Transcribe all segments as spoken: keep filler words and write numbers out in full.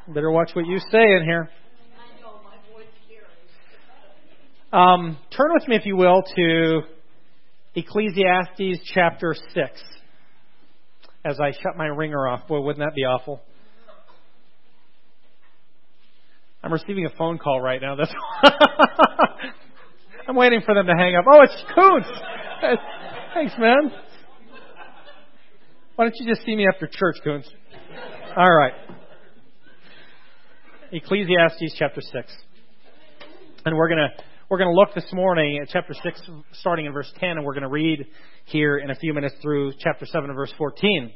Better watch what you say in here. Um, turn with me, if you will, to Ecclesiastes chapter six. As I shut my ringer off. Boy, wouldn't that be awful? I'm receiving a phone call right now. That's I'm waiting for them to hang up. Oh, it's Koontz. Thanks, man. Why don't you just see me after church, Koontz? All right. Ecclesiastes chapter six. And we're going to we're going to look this morning at chapter six starting in verse ten, and we're going to read here in a few minutes through chapter seven and verse fourteen.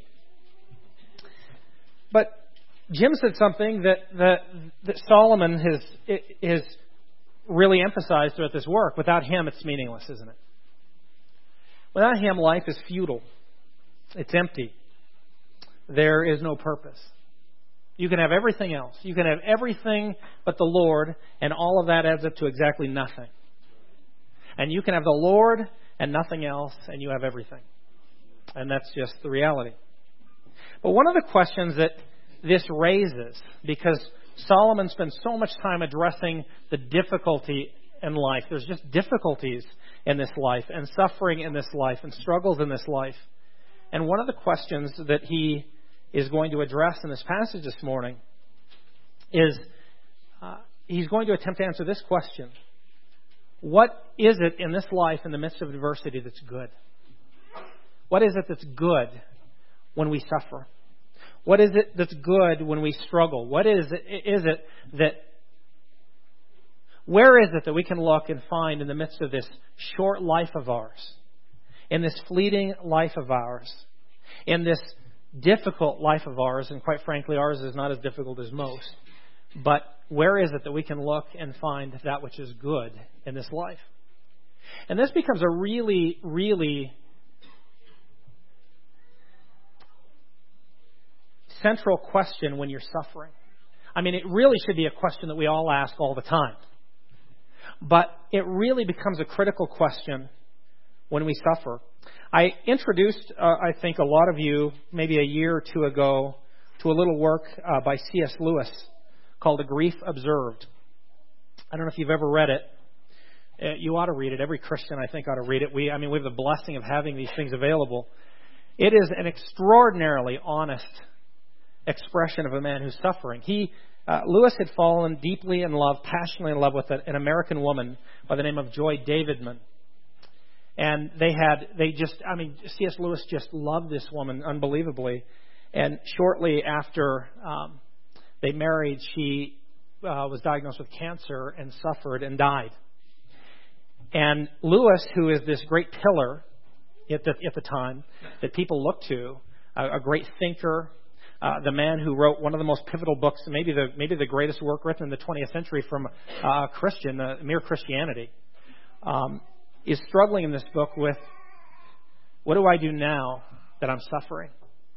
But Jim said something that that, that Solomon has has really emphasized throughout this work. Without him, it's meaningless, isn't it? Without him, life is futile. It's empty. There is no purpose. You can have everything else. You can have everything but the Lord, and all of that adds up to exactly nothing. And you can have the Lord and nothing else, and you have everything. And that's just the reality. But one of the questions that this raises, because Solomon spends so much time addressing the difficulty in life. There's just difficulties in this life, and suffering in this life, and struggles in this life. And one of the questions that he is going to address in this passage this morning is uh, he's going to attempt to answer this question. What is it in this life in the midst of adversity that's good? What is it that's good when we suffer? What is it that's good when we struggle? What is it, is it that, where is it that we can look and find in the midst of this short life of ours, in this fleeting life of ours, in this difficult life of ours, and quite frankly, ours is not as difficult as most, but where is it that we can look and find that which is good in this life? And this becomes a really, really central question when you're suffering. I mean, it really should be a question that we all ask all the time. But it really becomes a critical question when we suffer. I introduced, uh, I think, a lot of you, maybe a year or two ago, to a little work uh, by C S Lewis called A Grief Observed. I don't know if you've ever read it. Uh, you ought to read it. Every Christian, I think, ought to read it. We, I mean, we have the blessing of having these things available. It is an extraordinarily honest expression of a man who's suffering. He, uh, Lewis had fallen deeply in love, passionately in love with a, an American woman by the name of Joy Davidman. And they had, they just, I mean, C S Lewis just loved this woman unbelievably. And shortly after um, they married, she uh, was diagnosed with cancer and suffered and died. And Lewis, who is this great pillar at the, at the time that people look to, a, a great thinker, uh, the man who wrote one of the most pivotal books, maybe the maybe the greatest work written in the twentieth century from uh, Christian, uh, Mere Christianity, um, is struggling in this book with, what do I do now that I'm suffering?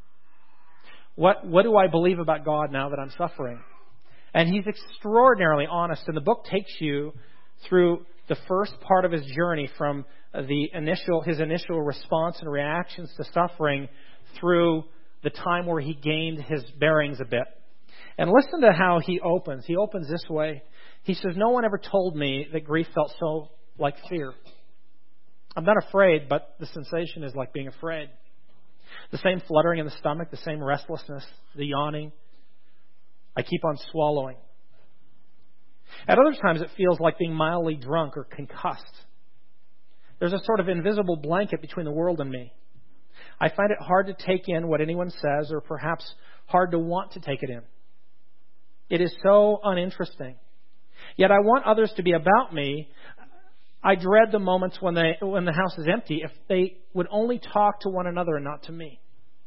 What what do I believe about God now that I'm suffering? And he's extraordinarily honest, and the book takes you through the first part of his journey from the initial his initial response and reactions to suffering through the time where he gained his bearings a bit. And listen to how he opens. He opens this way. He says, "No one ever told me that grief felt so like fear. I'm not afraid, but the sensation is like being afraid. The same fluttering in the stomach, the same restlessness, the yawning. I keep on swallowing. At other times, it feels like being mildly drunk or concussed. There's a sort of invisible blanket between the world and me. I find it hard to take in what anyone says, or perhaps hard to want to take it in. It is so uninteresting. Yet I want others to be about me. I dread the moments when they when the house is empty, if they would only talk to one another and not to me."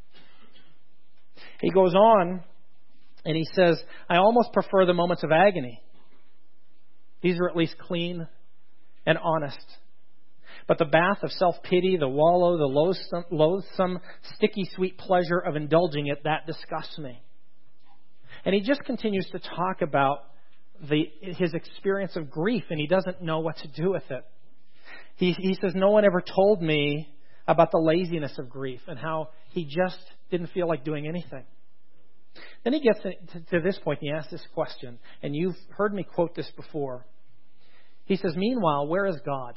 He goes on and he says, "I almost prefer the moments of agony. These are at least clean and honest. But the bath of self-pity, the wallow, the loathsome, loathsome, sticky sweet pleasure of indulging it, that disgusts me." And he just continues to talk about the his experience of grief, and he doesn't know what to do with it. He, he says, "No one ever told me about the laziness of grief and how he just didn't feel like doing anything. Then he gets to, to this point, and he asks this question, and you've heard me quote this before. He says, meanwhile, where is God?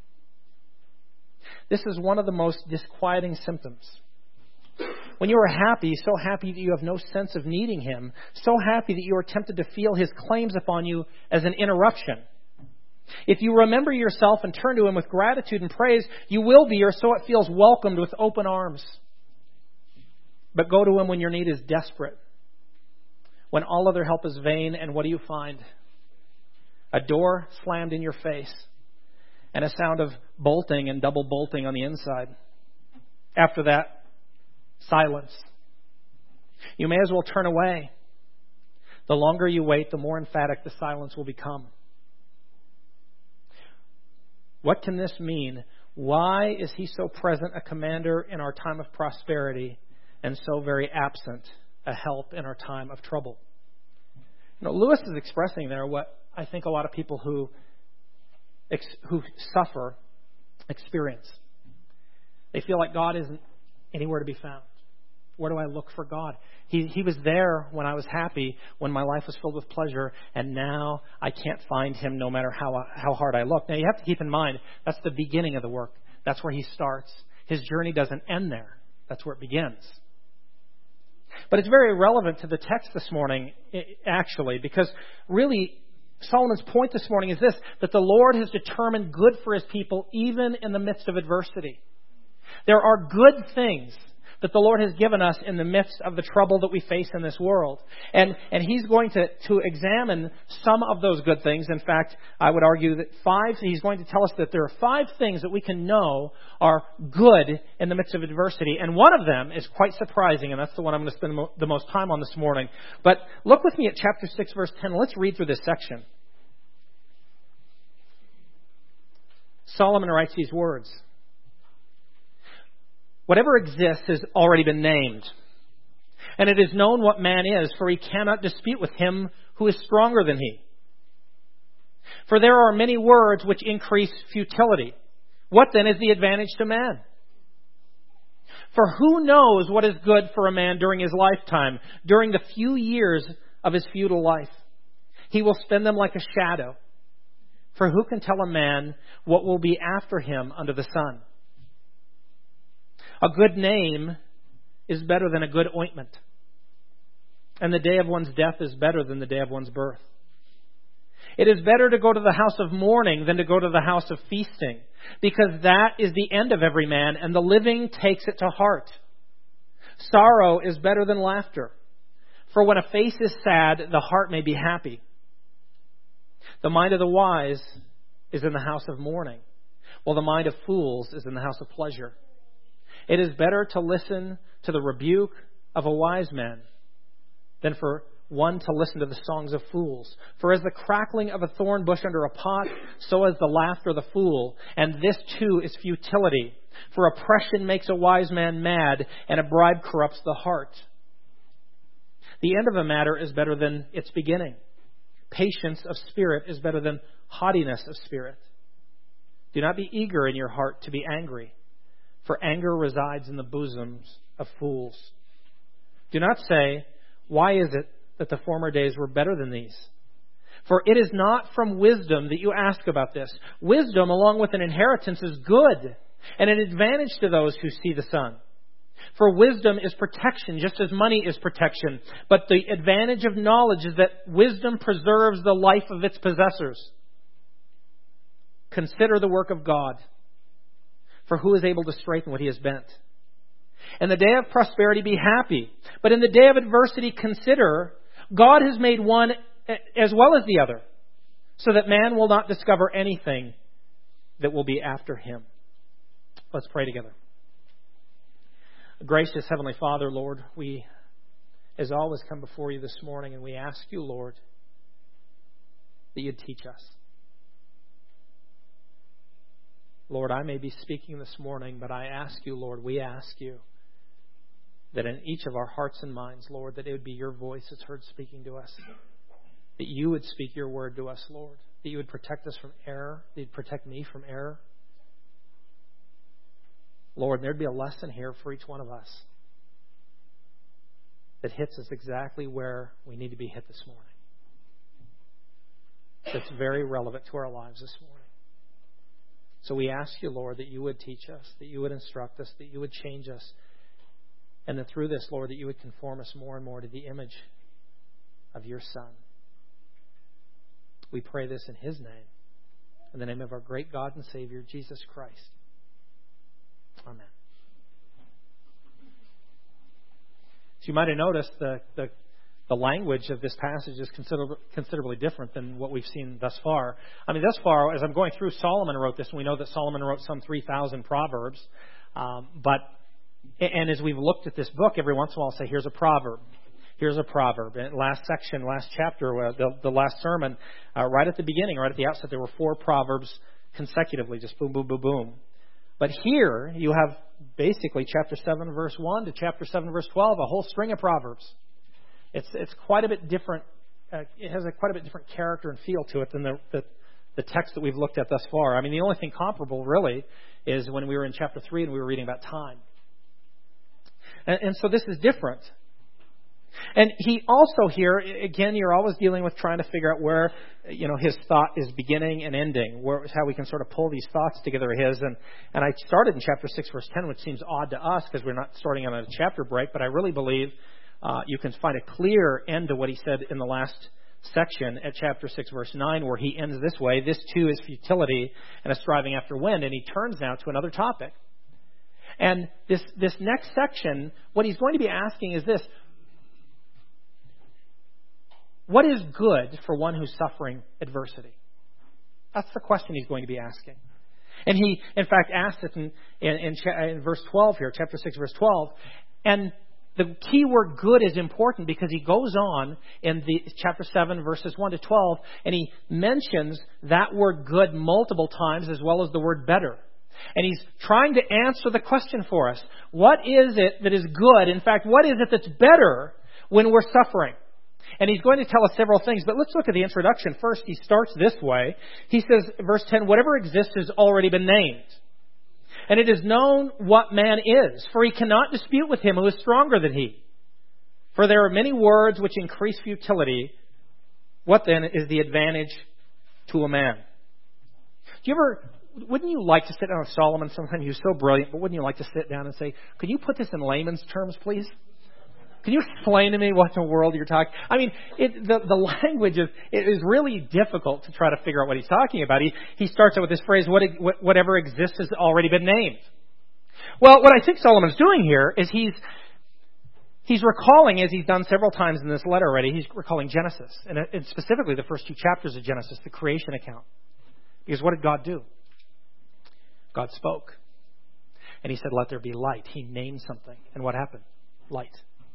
This is one of the most disquieting symptoms. When you are happy, so happy that you have no sense of needing Him, so happy that you are tempted to feel His claims upon you as an interruption. If you remember yourself and turn to Him with gratitude and praise, you will be, or so it feels, welcomed with open arms. But go to Him when your need is desperate, when all other help is vain, and what do you find? A door slammed in your face and a sound of bolting and double bolting on the inside. After that, silence. You may as well turn away. The longer you wait, the more emphatic the silence will become. What can this mean? Why is He so present a commander in our time of prosperity and so very absent a help in our time of trouble? You know, Lewis is expressing there what I think a lot of people who who suffer experience. They feel like God isn't anywhere to be found. Where do I look for God? He He was there when I was happy, when my life was filled with pleasure, and now I can't find Him no matter how how hard I look. Now you have to keep in mind, that's the beginning of the work. That's where He starts. His journey doesn't end there. That's where it begins. But it's very relevant to the text this morning, actually, because really Solomon's point this morning is this, that the Lord has determined good for His people even in the midst of adversity. There are good things that the Lord has given us in the midst of the trouble that we face in this world. And and He's going to, to examine some of those good things. In fact, I would argue that five, He's going to tell us that there are five things that we can know are good in the midst of adversity. And one of them is quite surprising, and that's the one I'm going to spend the most time on this morning. But look with me at chapter six, verse ten. Let's read through this section. Solomon writes these words. Whatever exists has already been named. And it is known what man is, for he cannot dispute with him who is stronger than he. For there are many words which increase futility. What then is the advantage to man? For who knows what is good for a man during his lifetime, during the few years of his futile life? He will spend them like a shadow. For who can tell a man what will be after him under the sun? A good name is better than a good ointment, and the day of one's death is better than the day of one's birth. It is better to go to the house of mourning than to go to the house of feasting, because that is the end of every man, and the living takes it to heart. Sorrow is better than laughter, for when a face is sad, the heart may be happy. The mind of the wise is in the house of mourning, while the mind of fools is in the house of pleasure. It is better to listen to the rebuke of a wise man than for one to listen to the songs of fools. For as the crackling of a thorn bush under a pot, so is the laughter of the fool. And this too is futility. For oppression makes a wise man mad, and a bribe corrupts the heart. The end of a matter is better than its beginning. Patience of spirit is better than haughtiness of spirit. Do not be eager in your heart to be angry, for anger resides in the bosoms of fools. Do not say, why is it that the former days were better than these? For it is not from wisdom that you ask about this. Wisdom, along with an inheritance, is good, and an advantage to those who see the sun. For wisdom is protection, just as money is protection. But the advantage of knowledge is that wisdom preserves the life of its possessors. Consider the work of God. For who is able to straighten what he has bent? In the day of prosperity be happy, but in the day of adversity consider God has made one as well as the other, so that man will not discover anything that will be after him. Let's pray together. Gracious Heavenly Father, Lord, we as always come before you this morning, and we ask you, Lord, that you'd teach us. Lord, I may be speaking this morning, but I ask you, Lord, we ask you that in each of our hearts and minds, Lord, that it would be your voice that's heard speaking to us. That you would speak your word to us, Lord. That you would protect us from error. That you'd protect me from error. Lord, there'd be a lesson here for each one of us. that hits us exactly where we need to be hit this morning. That's very relevant to our lives this morning. So we ask you, Lord, that you would teach us, that you would instruct us, that you would change us, and that through this, Lord, that you would conform us more and more to the image of your Son. We pray this in His name, in the name of our great God and Savior, Jesus Christ. Amen. So you might have noticed the, the, the language of this passage is considerably, considerably different than what we've seen thus far. I mean, thus far, as I'm going through, Solomon wrote this, and we know that Solomon wrote some three thousand Proverbs. Um, but And as we've looked at this book, every once in a while I'll say, here's a proverb. Here's a proverb. And last section, last chapter, uh, the, the last sermon, uh, right at the beginning, right at the outset, there were four proverbs consecutively, just boom, boom, boom, boom. But here you have basically chapter seven, verse one to chapter seven, verse twelve, a whole string of proverbs. It's it's quite a bit different. Uh, it has a quite a bit different character and feel to it than the, the the text that we've looked at thus far. I mean, the only thing comparable really is when we were in chapter three and we were reading about time. And, and so this is different. And he also here, again, you're always dealing with trying to figure out where, you know, his thought is beginning and ending, where, how we can sort of pull these thoughts together of his. And, and I started in chapter six, verse ten, which seems odd to us because we're not starting on a chapter break, but I really believe uh, you can find a clear end to what he said in the last section at chapter six, verse nine, where he ends this way: this too is futility and a striving after wind. And he turns now to another topic. And this, this next section, what he's going to be asking is this: what is good for one who's suffering adversity? That's the question he's going to be asking. And he, in fact, asked it in, in, in, in verse twelve here, chapter six, verse twelve. And the key word good is important because he goes on in the chapter seven, verses one to twelve, and he mentions that word good multiple times as well as the word better. And he's trying to answer the question for us. What is it that is good? In fact, what is it that's better when we're suffering? And he's going to tell us several things, but let's look at the introduction. First, he starts this way. He says, verse ten, whatever exists has already been named. And it is known what man is, for he cannot dispute with him who is stronger than he. For there are many words which increase futility. What then is the advantage to a man? Do you ever... Wouldn't you like to sit down with Solomon sometime? He was so brilliant, but wouldn't you like to sit down and say, could you put this in layman's terms, please? Can you explain to me what in the world you're talking? I mean, it, the, the language is, it is really difficult to try to figure out what he's talking about. He, he starts out with this phrase, what, whatever exists has already been named. Well, what I think Solomon's doing here is he's, he's recalling, as he's done several times in this letter already, he's recalling Genesis, and, and specifically the first two chapters of Genesis, the creation account. Because what did God do? God spoke. And he said, let there be light. He named something. And what happened? Light.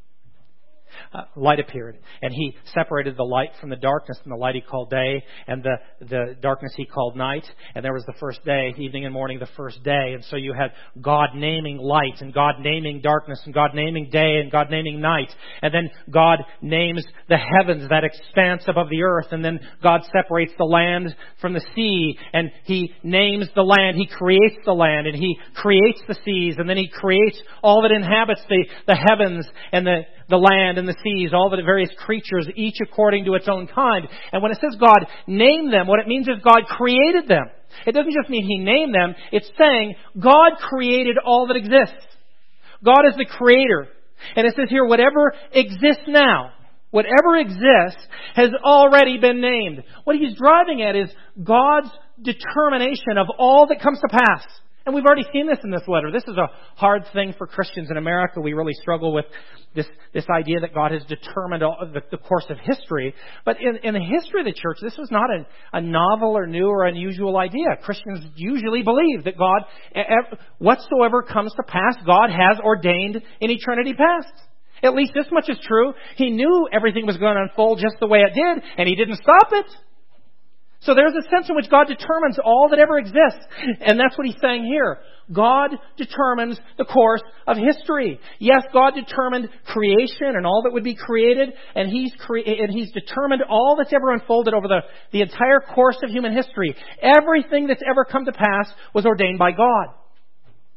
Uh, light appeared, and he separated the light from the darkness, and the light he called day, and the, the darkness he called night. And there was the first day, evening and morning, the first day. And so you had God naming light, and God naming darkness, and God naming day, and God naming night. And then God names the heavens, that expanse above the earth. And then God separates the land from the sea, and he names the land. He creates the land, and he creates the seas, and then he creates all that inhabits the, the heavens and the the land and the seas, all the various creatures, each according to its own kind. And when it says God named them, what it means is God created them. It doesn't just mean He named them. It's saying God created all that exists. God is the creator. And it says here, whatever exists now, whatever exists has already been named. What he's driving at is God's determination of all that comes to pass. And we've already seen this in this letter. This is a hard thing for Christians in America. We really struggle with this, this idea that God has determined all, the, the course of history. But in, in the history of the church, this was not a, a novel or new or unusual idea. Christians usually believe that God, whatsoever comes to pass, God has ordained in eternity past. At least this much is true. He knew everything was going to unfold just the way it did, and He didn't stop it. So there's a sense in which God determines all that ever exists. And that's what he's saying here. God determines the course of history. Yes, God determined creation and all that would be created. And he's, cre- and he's determined all that's ever unfolded over the, the entire course of human history. Everything that's ever come to pass was ordained by God.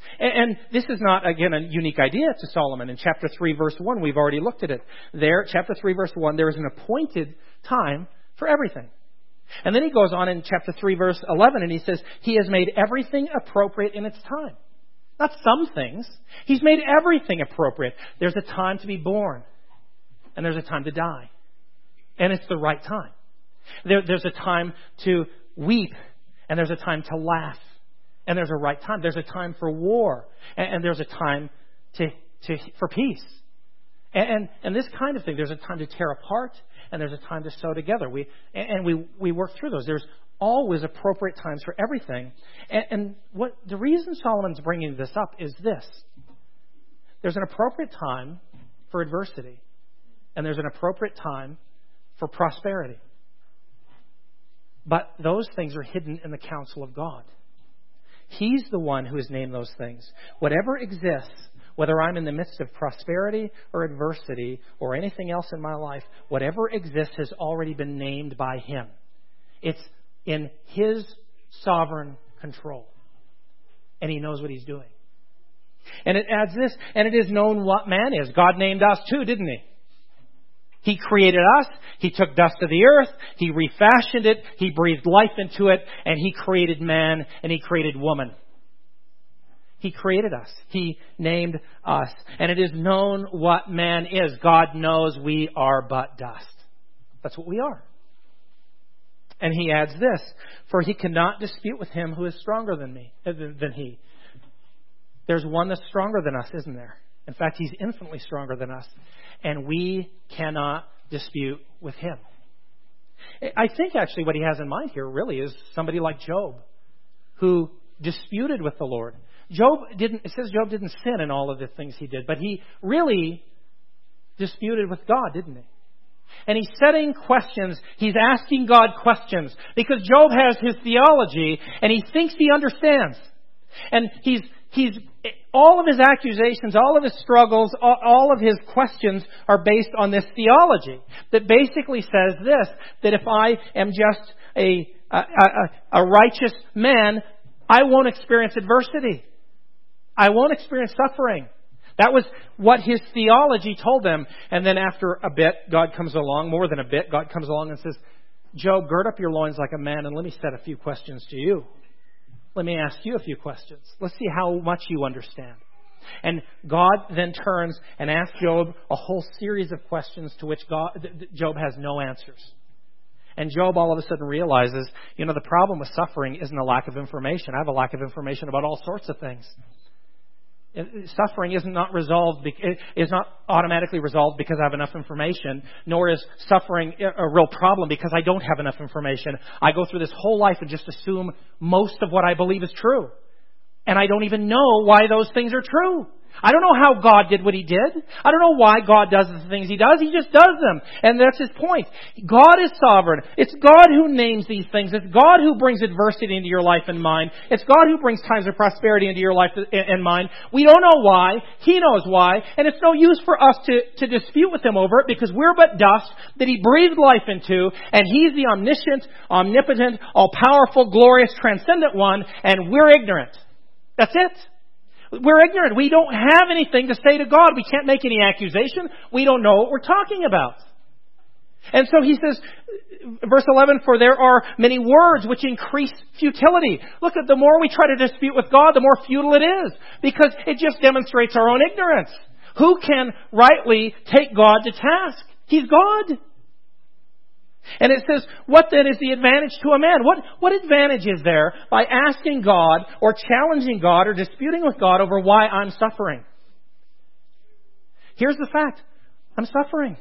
And, and this is not, again, a unique idea to Solomon. In chapter three, verse one, we've already looked at it. There, chapter three, verse one, there is an appointed time for everything. And then he goes on in chapter three, verse eleven, and he says, He has made everything appropriate in its time. Not some things. He's made everything appropriate. There's a time to be born, and there's a time to die. And it's the right time. There, there's a time to weep, and there's a time to laugh. And there's a right time. There's a time for war, and, and there's a time to, to for peace. And, and and this kind of thing. There's a time to tear apart, and there's a time to sew together. We and, and we we work through those. There's always appropriate times for everything. And, and what the reason Solomon's bringing this up is this: there's an appropriate time for adversity, and there's an appropriate time for prosperity. But those things are hidden in the counsel of God. He's the one who has named those things. Whatever exists, whether I'm in the midst of prosperity or adversity or anything else in my life, whatever exists has already been named by Him. It's in His sovereign control. And He knows what He's doing. And it adds this, and it is known what man is. God named us too, didn't He? He created us. He took dust of the earth. He refashioned it. He breathed life into it. And He created man and He created woman. He created us. He named us. And it is known what man is. God knows we are but dust. That's what we are. And He adds this, for He cannot dispute with him who is stronger than me, than He. There's one that's stronger than us, isn't there? In fact, He's infinitely stronger than us. And we cannot dispute with Him. I think actually what He has in mind here really is somebody like Job, who disputed with the Lord. Job didn't, it says Job didn't sin in all of the things he did, but he really disputed with God, didn't he? And he's setting questions. He's asking God questions because Job has his theology and he thinks he understands. And he's, he's, all of his accusations, all of his struggles, all, all of his questions are based on this theology that basically says this, that if I am just a, a, a, a righteous man, I won't experience adversity. I won't experience suffering. That was what his theology told them. And then after a bit, God comes along, more than a bit, God comes along and says, Job, gird up your loins like a man and let me set a few questions to you. Let me ask you a few questions. Let's see how much you understand. And God then turns and asks Job a whole series of questions to which God, Job has no answers. And Job all of a sudden realizes, you know, the problem with suffering isn't a lack of information. I have a lack of information about all sorts of things. Suffering is not resolved, is not automatically resolved because I have enough information, nor is suffering a real problem because I don't have enough information. I go through this whole life and just assume most of what I believe is true. And I don't even know why those things are true. I don't know how God did what He did. I don't know why God does the things He does. He just does them. And that's His point. God is sovereign. It's God who names these things. It's God who brings adversity into your life and mine. It's God who brings times of prosperity into your life and mine. We don't know why. He knows why. And it's no use for us to, to dispute with Him over it because we're but dust that He breathed life into. And He's the omniscient, omnipotent, all-powerful, glorious, transcendent one. And we're ignorant. That's it. We're ignorant. We don't have anything to say to God. We can't make any accusation. We don't know what we're talking about. And so he says, verse eleven, for there are many words which increase futility. Look, at the more we try to dispute with God, the more futile it is. Because it just demonstrates our own ignorance. Who can rightly take God to task? He's God. And it says, what then is the advantage to a man? What, what advantage is there by asking God or challenging God or disputing with God over why I'm suffering? Here's the fact. I'm suffering.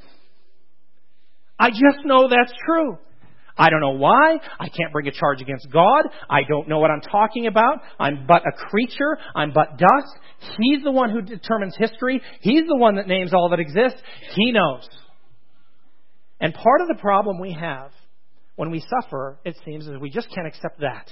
I just know that's true. I don't know why. I can't bring a charge against God. I don't know what I'm talking about. I'm but a creature. I'm but dust. He's the one who determines history. He's the one that names all that exists. He knows. And part of the problem we have when we suffer, it seems, is we just can't accept that.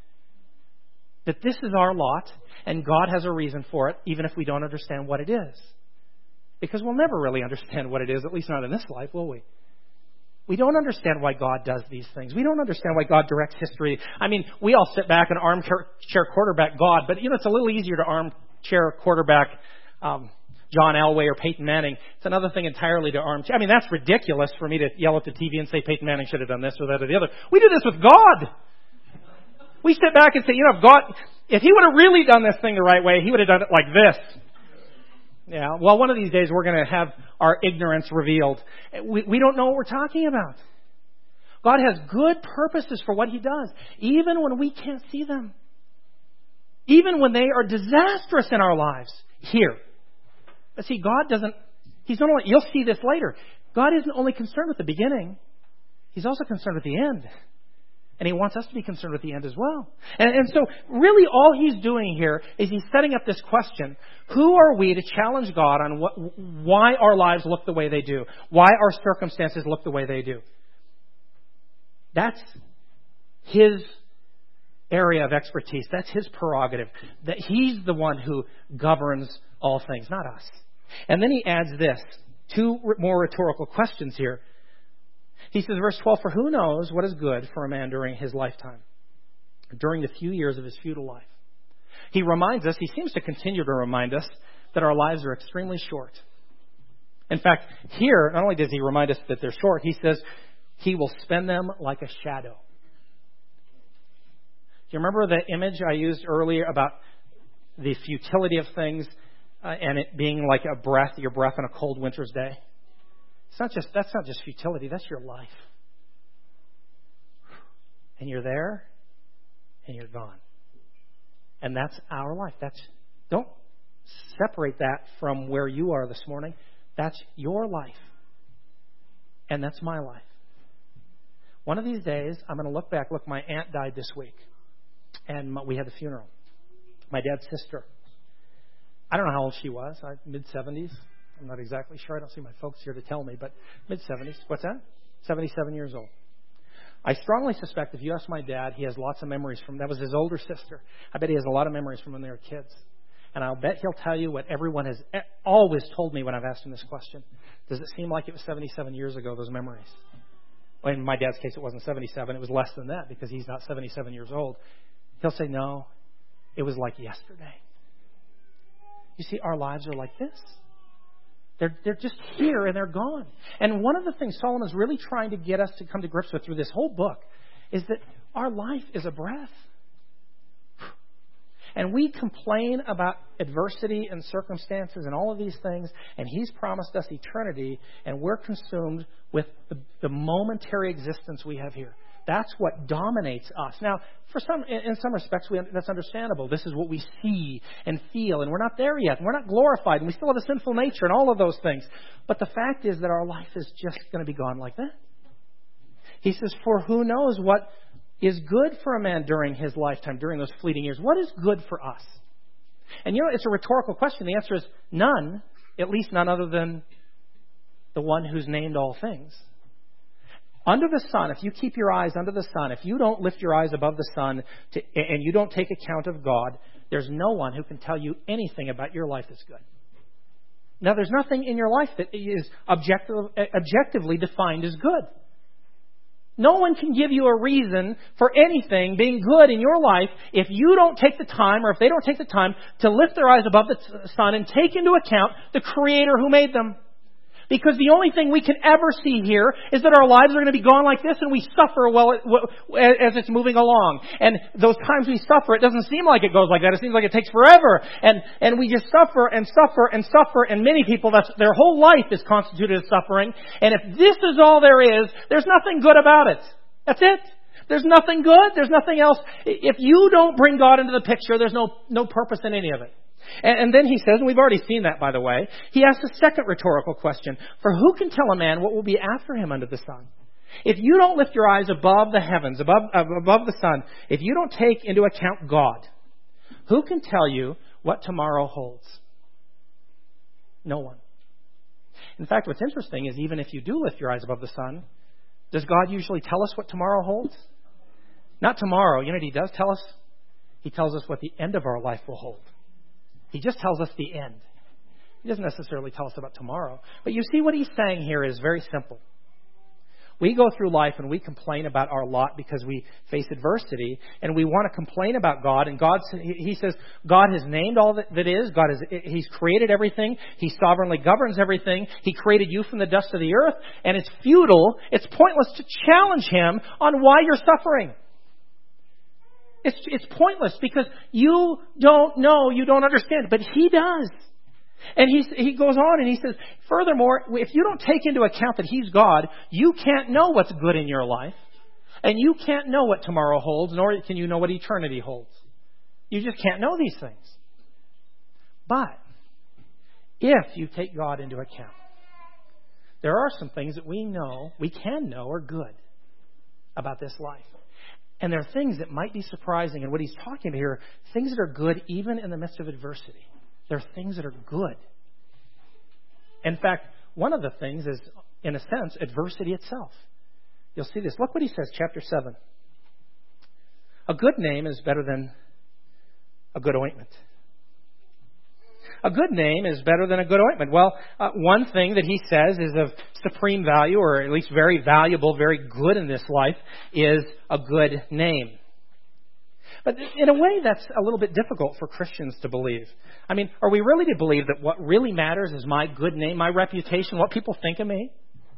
That this is our lot and God has a reason for it, even if we don't understand what it is. Because we'll never really understand what it is, at least not in this life, will we? We don't understand why God does these things. We don't understand why God directs history. I mean, we all sit back and armchair quarterback God, but you know, it's a little easier to armchair armchair quarterback, um, John Elway or Peyton Manning. It's another thing entirely to armchair. I mean, that's ridiculous for me to yell at the T V and say Peyton Manning should have done this or that or the other. We do this with God. We sit back and say, you know, if God, if He would have really done this thing the right way, He would have done it like this. Yeah, well, one of these days we're going to have our ignorance revealed. We, we don't know what we're talking about. God has good purposes for what He does, even when we can't see them. Even when they are disastrous in our lives here. But see, God doesn't, He's not only, you'll see this later. God isn't only concerned with the beginning. He's also concerned with the end. And He wants us to be concerned with the end as well. And, and so really all He's doing here is He's setting up this question. Who are we to challenge God on what, why our lives look the way they do? Why our circumstances look the way they do? That's His area of expertise. That's His prerogative. That He's the one who governs all things, not us. And then He adds this. Two more rhetorical questions here. He says, verse twelve, for who knows what is good for a man during his lifetime, during the few years of his futile life. He reminds us, he seems to continue to remind us, that our lives are extremely short. In fact, here, not only does He remind us that they're short, He says He will spend them like a shadow. Do you remember the image I used earlier about the futility of things uh, and it being like a breath, your breath on a cold winter's day? It's not just, that's not just futility, that's your life. And you're there, and you're gone. And that's our life. That's, don't separate that from where you are this morning. That's your life. And that's my life. One of these days, I'm going to look back. Look, my aunt died this week. And we had the funeral. My dad's sister. I don't know how old she was. mid-seventies. I'm not exactly sure. I don't see my folks here to tell me, but mid-seventies. What's that? seventy-seven years old. I strongly suspect if you ask my dad, he has lots of memories from, that was his older sister. I bet he has a lot of memories from when they were kids. And I'll bet he'll tell you what everyone has always told me when I've asked him this question. Does it seem like it was seventy-seven years ago, those memories? Well, in my dad's case, it wasn't seventy-seven. It was less than that because he's not seventy-seven years old. He'll say, no, it was like yesterday. You see, our lives are like this. They're, they're just here and they're gone. And one of the things Solomon's really trying to get us to come to grips with through this whole book is that our life is a breath. And we complain about adversity and circumstances and all of these things, and He's promised us eternity, and we're consumed with the, the momentary existence we have here. That's what dominates us. Now, for some, in some respects, we, that's understandable. This is what we see and feel, and we're not there yet. And we're not glorified, and we still have a sinful nature and all of those things. But the fact is that our life is just going to be gone like that. He says, for who knows what is good for a man during his lifetime, during those fleeting years? What is good for us? And you know, it's a rhetorical question. The answer is none, at least none other than the one who's named all things. Under the sun, if you keep your eyes under the sun, if you don't lift your eyes above the sun to, and you don't take account of God, there's no one who can tell you anything about your life that's good. Now, there's nothing in your life that is objective, objectively defined as good. No one can give you a reason for anything being good in your life if you don't take the time, or if they don't take the time to lift their eyes above the sun and take into account the Creator who made them. Because the only thing we can ever see here is that our lives are going to be gone like this, and we suffer well as it's moving along. And those times we suffer, it doesn't seem like it goes like that. It seems like it takes forever. And and we just suffer and suffer and suffer. And many people, that's their whole life is constituted as suffering. And if this is all there is, there's nothing good about it. That's it. There's nothing good. There's nothing else. If you don't bring God into the picture, there's no no purpose in any of it. And then he says, and we've already seen that, by the way, he asks a second rhetorical question. For who can tell a man what will be after him under the sun? If you don't lift your eyes above the heavens, above, above the sun, if you don't take into account God, who can tell you what tomorrow holds? No one. In fact, what's interesting is even if you do lift your eyes above the sun, does God usually tell us what tomorrow holds? Not tomorrow. You know what He does tell us? He tells us what the end of our life will hold. He just tells us the end. He doesn't necessarily tell us about tomorrow. But you see, what he's saying here is very simple. We go through life and we complain about our lot because we face adversity, and we want to complain about God. And God, He says, God has named all that, that is. God has, He's created everything. He sovereignly governs everything. He created you from the dust of the earth. And it's futile, it's pointless to challenge Him on why you're suffering. It's, it's pointless because you don't know, you don't understand, but He does. And he, he goes on and he says, furthermore, if you don't take into account that He's God, you can't know what's good in your life. And you can't know what tomorrow holds, nor can you know what eternity holds. You just can't know these things. But if you take God into account, there are some things that we know, we can know are good about this life. And there are things that might be surprising. And what he's talking about here, things that are good even in the midst of adversity. There are things that are good. In fact, one of the things is, in a sense, adversity itself. You'll see this. Look what he says, chapter seven. A good name is better than a good ointment. A good name is better than a good ointment. Well, uh, one thing that he says is of supreme value, or at least very valuable, very good in this life, is a good name. But in a way, that's a little bit difficult for Christians to believe. I mean, are we really to believe that what really matters is my good name, my reputation, what people think of me?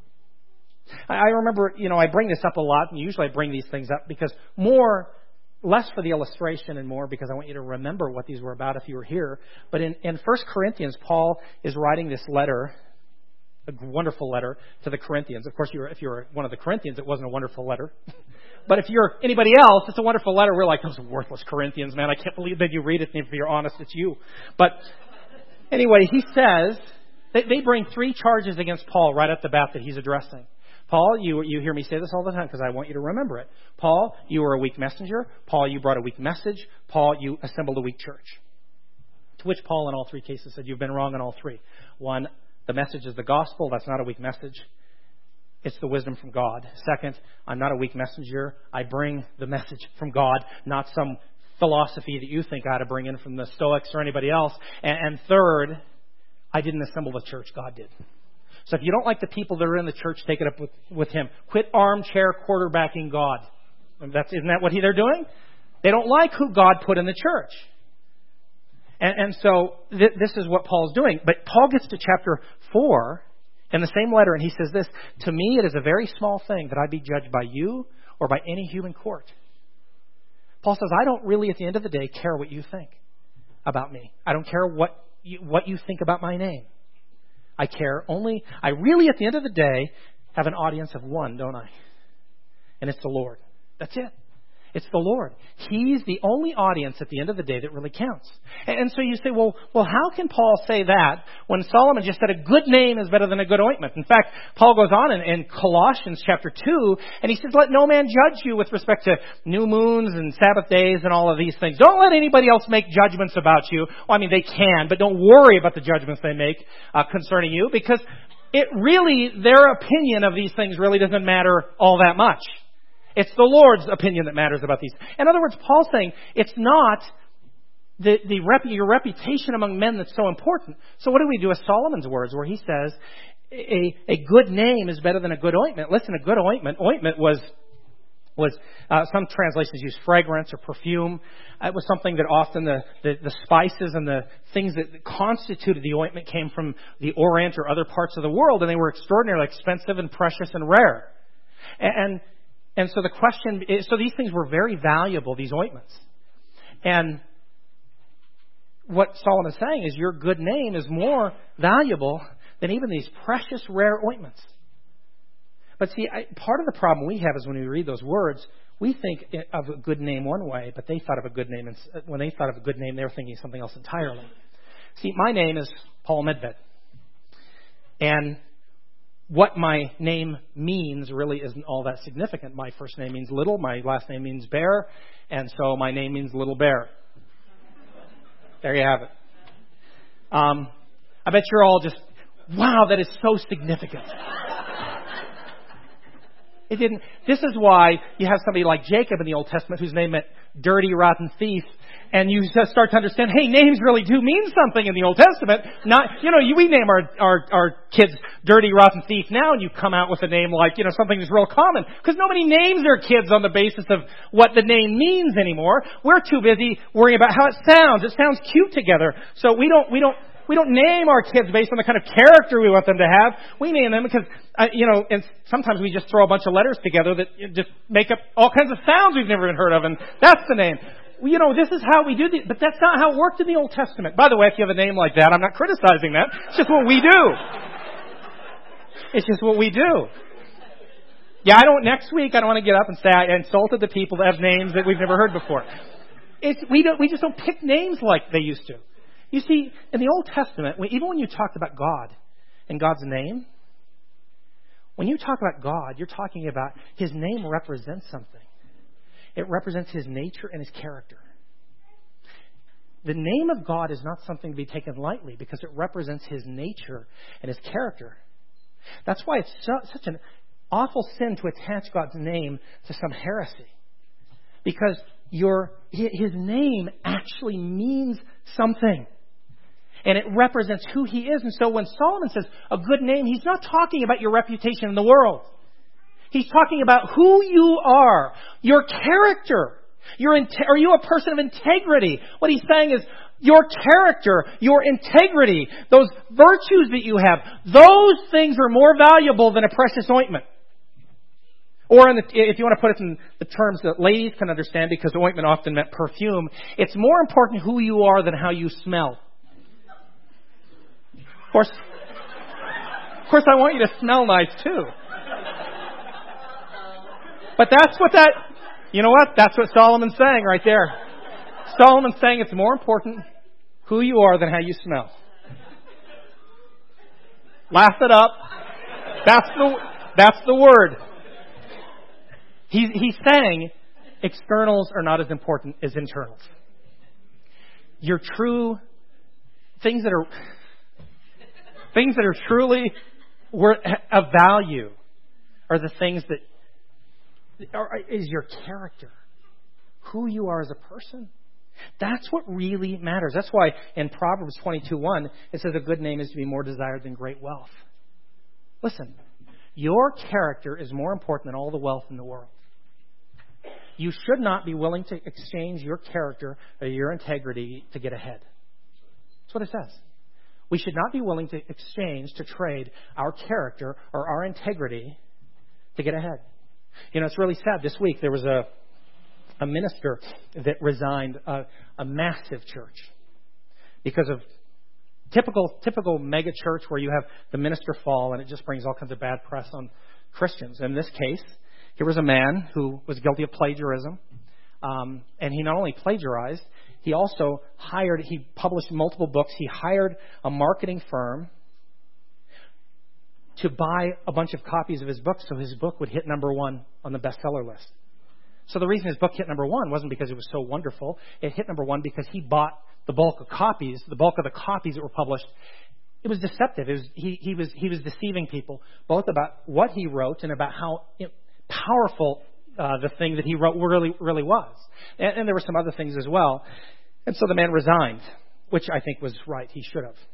I remember, you know, I bring this up a lot, and usually I bring these things up because more, less for the illustration and more because I want you to remember what these were about if you were here. But in, in First Corinthians, Paul is writing this letter, a wonderful letter to the Corinthians. Of course, you were, if you were one of the Corinthians, it wasn't a wonderful letter. But if you're anybody else, it's a wonderful letter. We're like, those worthless Corinthians, man. I can't believe that you read it. And if you're honest, it's you. But anyway, he says, they, they bring three charges against Paul right at the bat that he's addressing. Paul, you, you hear me say this all the time because I want you to remember it. Paul, you were a weak messenger. Paul, you brought a weak message. Paul, you assembled a weak church. To which Paul in all three cases said, you've been wrong in all three. One, the message is the gospel. That's not a weak message. It's the wisdom from God. Second, I'm not a weak messenger. I bring the message from God, not some philosophy that you think I ought to bring in from the Stoics or anybody else. And, and third, I didn't assemble the church. God did. So if you don't like the people that are in the church, take it up with, with Him. Quit armchair quarterbacking God. That's, isn't that what he, they're doing? They don't like who God put in the church. And, and so th- this is what Paul's doing. But Paul gets to chapter four in the same letter, and he says this, to me it is a very small thing that I be judged by you or by any human court. Paul says, I don't really, at the end of the day, care what you think about me. I don't care what you, what you think about my name. I care only, I really, at the end of the day, have an audience of one, don't I? And it's the Lord. That's it. It's the Lord. He's the only audience at the end of the day that really counts. And so you say, well, well, how can Paul say that when Solomon just said a good name is better than a good ointment? In fact, Paul goes on in, in Colossians chapter two, and he says, let no man judge you with respect to new moons and Sabbath days and all of these things. Don't let anybody else make judgments about you. Well, I mean, they can, but don't worry about the judgments they make uh, concerning you, because it really, their opinion of these things really doesn't matter all that much. It's the Lord's opinion that matters about these. In other words, Paul's saying it's not the, the rep, your reputation among men that's so important. So what do we do with Solomon's words where he says a, a good name is better than a good ointment? Listen, a good ointment, ointment was, was uh, some translations use fragrance or perfume. It was something that often the, the, the spices and the things that constituted the ointment came from the Orient or other parts of the world, and they were extraordinarily expensive and precious and rare. And, and And so the question, so these things were very valuable, these ointments. And what Solomon's saying is your good name is more valuable than even these precious, rare ointments. But see, I, part of the problem we have is when we read those words, we think of a good name one way, but they thought of a good name, and when they thought of a good name, they were thinking something else entirely. See, my name is Paul Medved. And what my name means really isn't all that significant. My first name means little, my last name means bear, and so my name means little bear. There you have it. Um, I bet you're all just, wow, that is so significant. It didn't. This is why you have somebody like Jacob in the Old Testament whose name meant dirty, rotten thief. And you just start to understand, hey, names really do mean something in the Old Testament. Not, you know, we name our, our, our kids dirty, rotten thief now, and you come out with a name like, you know, something that's real common. Because nobody names their kids on the basis of what the name means anymore. We're too busy worrying about how it sounds. It sounds cute together. So we don't, we don't, We don't name our kids based on the kind of character we want them to have. We name them because, uh, you know, and sometimes we just throw a bunch of letters together that just make up all kinds of sounds we've never even heard of, and that's the name. You know, this is how we do it, but that's not how it worked in the Old Testament. By the way, if you have a name like that, I'm not criticizing that. It's just what we do. It's just what we do. Yeah, I don't, next week I don't want to get up and say I insulted the people that have names that we've never heard before. It's, we don't, we just don't pick names like they used to. You see, in the Old Testament, even when you talked about God and God's name, when you talk about God, you're talking about His name represents something. It represents His nature and His character. The name of God is not something to be taken lightly because it represents His nature and His character. That's why it's so, such an awful sin to attach God's name to some heresy. Because your His name actually means something. And it represents who He is. And so when Solomon says a good name, he's not talking about your reputation in the world. He's talking about who you are, your character. Your inte- are you a person of integrity? What he's saying is your character, your integrity, those virtues that you have, those things are more valuable than a precious ointment. Or in the, if you want to put it in the terms that ladies can understand, because ointment often meant perfume, it's more important who you are than how you smell. Of course, of course, I want you to smell nice too. But that's what that, you know what? That's what Solomon's saying right there. Solomon's saying it's more important who you are than how you smell. Laugh it up. That's the, that's the word. He, he's saying externals are not as important as internals. Your true things that are things that are truly worth of value are the things that are, is your character, who you are as a person. That's what really matters. That's why in Proverbs twenty-two one it says a good name is to be more desired than great wealth. Listen, your character is more important than all the wealth in the world. You should not be willing to exchange your character or your integrity to get ahead. That's what it says. We should not be willing to exchange, to trade our character or our integrity to get ahead. You know, it's really sad. This week there was a a minister that resigned a, a massive church because of typical typical mega church where you have the minister fall and it just brings all kinds of bad press on Christians. In this case, here was a man who was guilty of plagiarism, um, and he not only plagiarized, he also hired, he published multiple books, he hired a marketing firm to buy a bunch of copies of his book so his book would hit number one on the bestseller list. So the reason his book hit number one wasn't because it was so wonderful. It hit number one because he bought the bulk of copies, the bulk of the copies that were published. It was deceptive. It was, he, he was he was deceiving people, both about what he wrote and about how powerful uh, the thing that he wrote really really was. And, and there were some other things as well. And so the man resigned, which I think was right. He should have.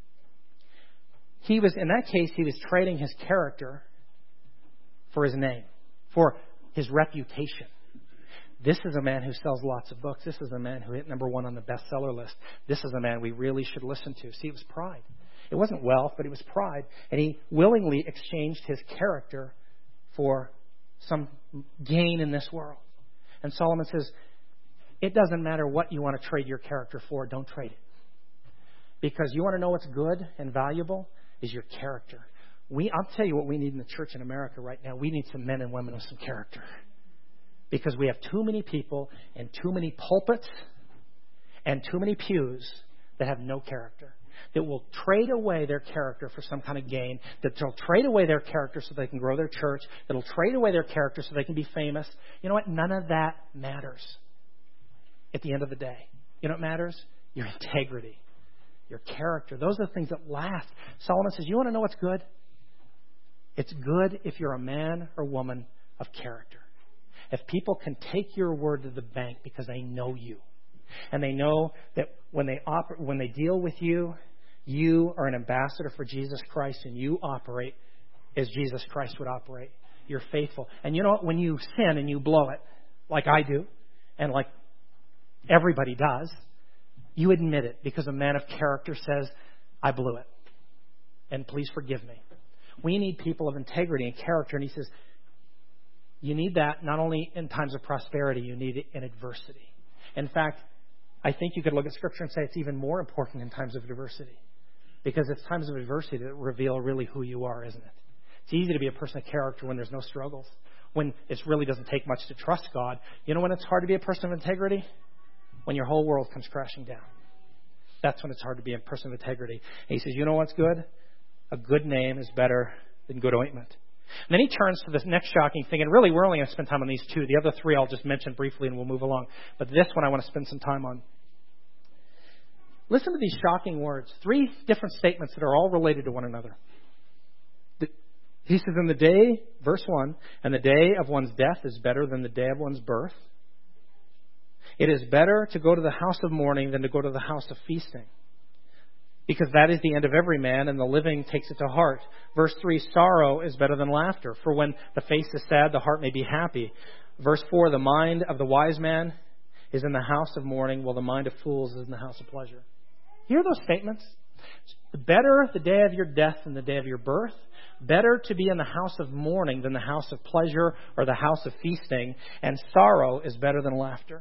He was, in that case, he was trading his character for his name, for his reputation. This is a man who sells lots of books. This is a man who hit number one on the bestseller list. This is a man we really should listen to. See, it was pride. It wasn't wealth, but it was pride. And he willingly exchanged his character for some gain in this world. And Solomon says, it doesn't matter what you want to trade your character for. Don't trade it. Because you want to know what's good and valuable is your character. We, I'll tell you what we need in the church in America right now. We need some men and women with some character. Because we have too many people and too many pulpits and too many pews that have no character. That will trade away their character for some kind of gain. That they'll trade away their character so they can grow their church. That'll trade away their character so they can be famous. You know what? None of that matters at the end of the day. You know what matters? Your integrity. Your character. Those are the things that last. Solomon says, you want to know what's good? It's good if you're a man or woman of character. If people can take your word to the bank because they know you, and they know that when they oper- when they deal with you, you are an ambassador for Jesus Christ, and you operate as Jesus Christ would operate. You're faithful. And you know what? When you sin and you blow it, like I do, and like everybody does, you admit it because a man of character says, I blew it. And please forgive me. We need people of integrity and character. And he says, you need that not only in times of prosperity, you need it in adversity. In fact, I think you could look at Scripture and say it's even more important in times of adversity. Because it's times of adversity that reveal really who you are, isn't it? It's easy to be a person of character when there's no struggles. When it really doesn't take much to trust God. You know when it's hard to be a person of integrity? When your whole world comes crashing down. That's when it's hard to be a person of integrity. And he says, you know what's good? A good name is better than good ointment. And then he turns to this next shocking thing. And really, we're only going to spend time on these two. The other three I'll just mention briefly and we'll move along. But this one I want to spend some time on. Listen to these shocking words. Three different statements that are all related to one another. He says, in the day, verse one, and the day of one's death is better than the day of one's birth. It is better to go to the house of mourning than to go to the house of feasting. Because that is the end of every man, and the living takes it to heart. Verse three, sorrow is better than laughter. For when the face is sad, the heart may be happy. Verse four, the mind of the wise man is in the house of mourning, while the mind of fools is in the house of pleasure. Hear those statements? Better the day of your death than the day of your birth. Better to be in the house of mourning than the house of pleasure or the house of feasting. And sorrow is better than laughter.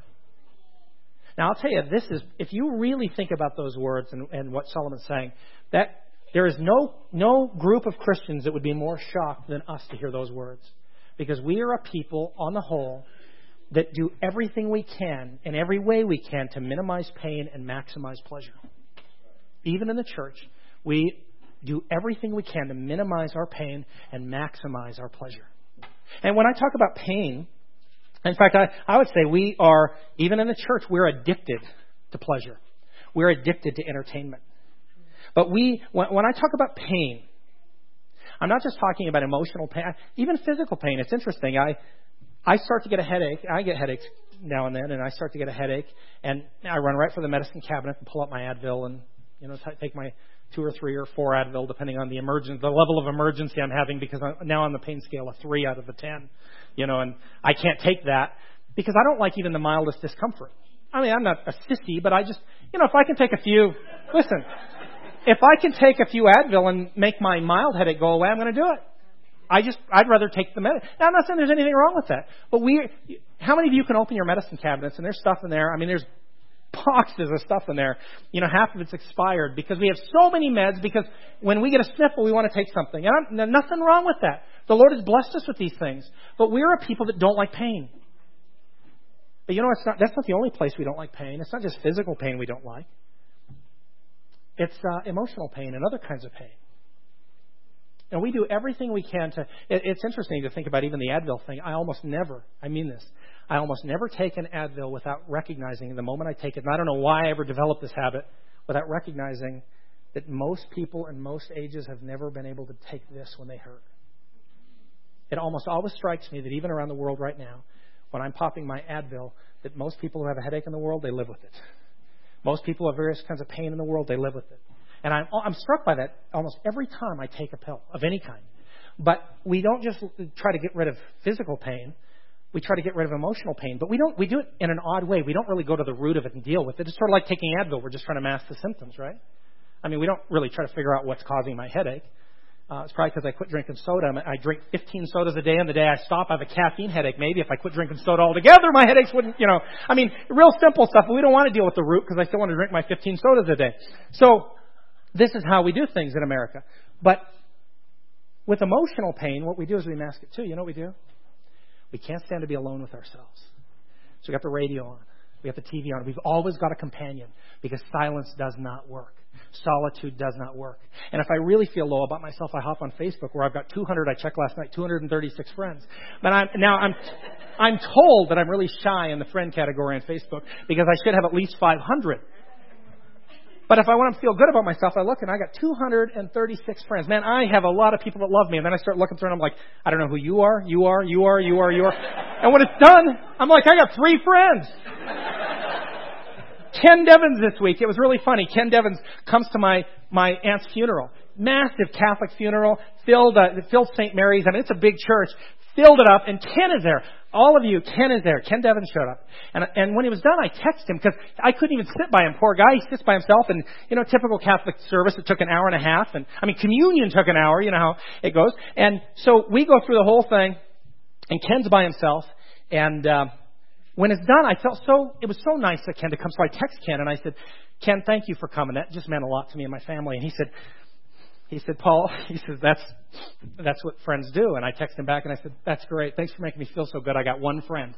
Now, I'll tell you, this is, if you really think about those words and, and what Solomon's saying, that there is no, no group of Christians that would be more shocked than us to hear those words. Because we are a people, on the whole, that do everything we can, in every way we can, to minimize pain and maximize pleasure. Even in the church, we do everything we can to minimize our pain and maximize our pleasure. And when I talk about pain, in fact, I, I would say we are, even in the church, we're addicted to pleasure. We're addicted to entertainment. But we, when, when I talk about pain, I'm not just talking about emotional pain, even physical pain. It's interesting. I, I start to get a headache. I get headaches now and then, and I start to get a headache, and I run right for the medicine cabinet and pull up my Advil and, you know, t- take my two or three or four Advil, depending on the emergence, the level of emergency I'm having, because I'm now on the pain scale of three out of the ten, you know, and I can't take that because I don't like even the mildest discomfort. I mean, I'm not a sissy, but I just, you know, if I can take a few, listen, if I can take a few Advil and make my mild headache go away, I'm going to do it. I just, I'd rather take the medicine. Now, I'm not saying there's anything wrong with that, but we, how many of you can open your medicine cabinets and there's stuff in there? I mean, there's boxes of stuff in there. You know, half of it's expired because we have so many meds, because when we get a sniffle, we want to take something. And I'm, nothing wrong with that. The Lord has blessed us with these things. But we're a people that don't like pain. But you know, it's not, that's not the only place we don't like pain. It's not just physical pain we don't like. It's uh, emotional pain and other kinds of pain. And we do everything we can to... It, it's interesting to think about even the Advil thing. I almost never, I mean this, I almost never take an Advil without recognizing the moment I take it, and I don't know why I ever developed this habit, without recognizing that most people in most ages have never been able to take this when they hurt. It almost always strikes me that even around the world right now, when I'm popping my Advil, that most people who have a headache in the world, they live with it. Most people have various kinds of pain in the world, they live with it. And I'm, I'm struck by that almost every time I take a pill of any kind. But we don't just try to get rid of physical pain. We try to get rid of emotional pain. But we don't. We do it in an odd way. We don't really go to the root of it and deal with it. It's sort of like taking Advil. We're just trying to mask the symptoms, right? I mean, we don't really try to figure out what's causing my headache. Uh, it's probably because I quit drinking soda. I drink fifteen sodas a day, and the day I stop, I have a caffeine headache. Maybe if I quit drinking soda altogether, my headaches wouldn't, you know. I mean, real simple stuff. But we don't want to deal with the root because I still want to drink my fifteen sodas a day. So this is how we do things in America. But with emotional pain, what we do is we mask it too. You know what we do? We can't stand to be alone with ourselves. So we got the radio on. We got the T V on. We've always got a companion because silence does not work. Solitude does not work. And if I really feel low about myself, I hop on Facebook where I've got two hundred, I checked last night, two hundred thirty-six friends. But I'm, now I'm, I'm told that I'm really shy in the friend category on Facebook because I should have at least five hundred. But if I want to feel good about myself, I look and I got two hundred thirty-six friends. Man, I have a lot of people that love me. And then I start looking through and I'm like, I don't know who you are, you are, you are, you are, you are. And when it's done, I'm like, I got three friends. Ken Devins this week. It was really funny. Ken Devins comes to my, my aunt's funeral. Massive Catholic funeral. Filled, uh, filled Saint Mary's. I mean, it's a big church. Filled it up. And Ken is there. All of you, Ken is there. Ken Devins showed up. And, and when he was done, I texted him because I couldn't even sit by him. Poor guy. He sits by himself. And, you know, typical Catholic service, it took an hour and a half. And, I mean, communion took an hour. You know how it goes. And so we go through the whole thing. And Ken's by himself. And, uh, when it's done, I felt so, it was so nice of Ken to come. So I text Ken and I said, Ken, thank you for coming. That just meant a lot to me and my family. And he said, he said, Paul, he says, that's, that's what friends do. And I texted him back and I said, that's great. Thanks for making me feel so good. I got one friend.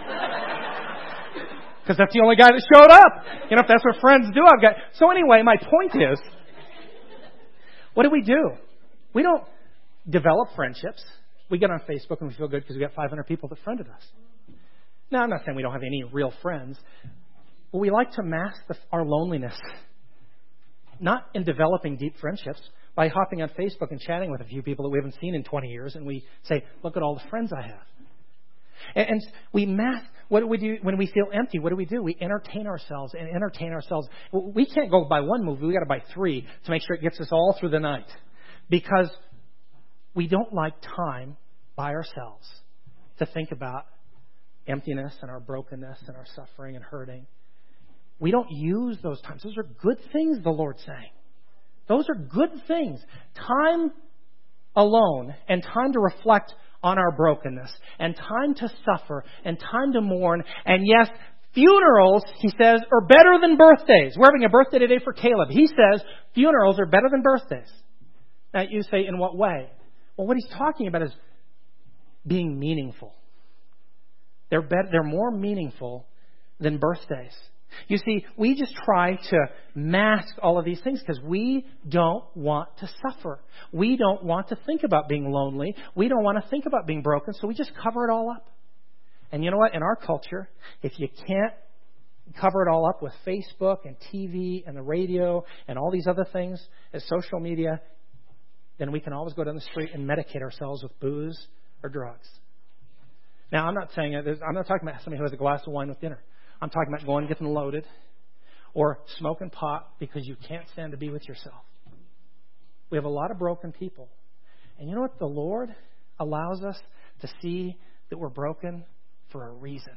Because that's the only guy that showed up. You know, if that's what friends do, I've got. So anyway, my point is, what do we do? We don't develop friendships. We get on Facebook and we feel good because we got five hundred people that friended us. Now, I'm not saying we don't have any real friends, but we like to mask the, our loneliness, not in developing deep friendships, by hopping on Facebook and chatting with a few people that we haven't seen in twenty years, and we say, look at all the friends I have. And, and we mask, what do we do when we feel empty? What do we do? We entertain ourselves and entertain ourselves. We can't go buy one movie, we got to buy three to make sure it gets us all through the night. Because we don't like time by ourselves to think about emptiness and our brokenness and our suffering and hurting. We don't use those times. Those are good things, the Lord's saying. Those are good things. Time alone and time to reflect on our brokenness and time to suffer and time to mourn. And yes, funerals, he says, are better than birthdays. We're having a birthday today for Caleb. He says funerals are better than birthdays. Now you say, in what way? Well, what he's talking about is being meaningful. They're better, they're more meaningful than birthdays. You see, we just try to mask all of these things because we don't want to suffer. We don't want to think about being lonely. We don't want to think about being broken, so we just cover it all up. And you know what? In our culture, if you can't cover it all up with Facebook and T V and the radio and all these other things as social media, then we can always go down the street and medicate ourselves with booze or drugs. Now, I'm not saying I'm not talking about somebody who has a glass of wine with dinner. I'm talking about going and getting loaded or smoking pot because you can't stand to be with yourself. We have a lot of broken people. And you know what? The Lord allows us to see that we're broken for a reason.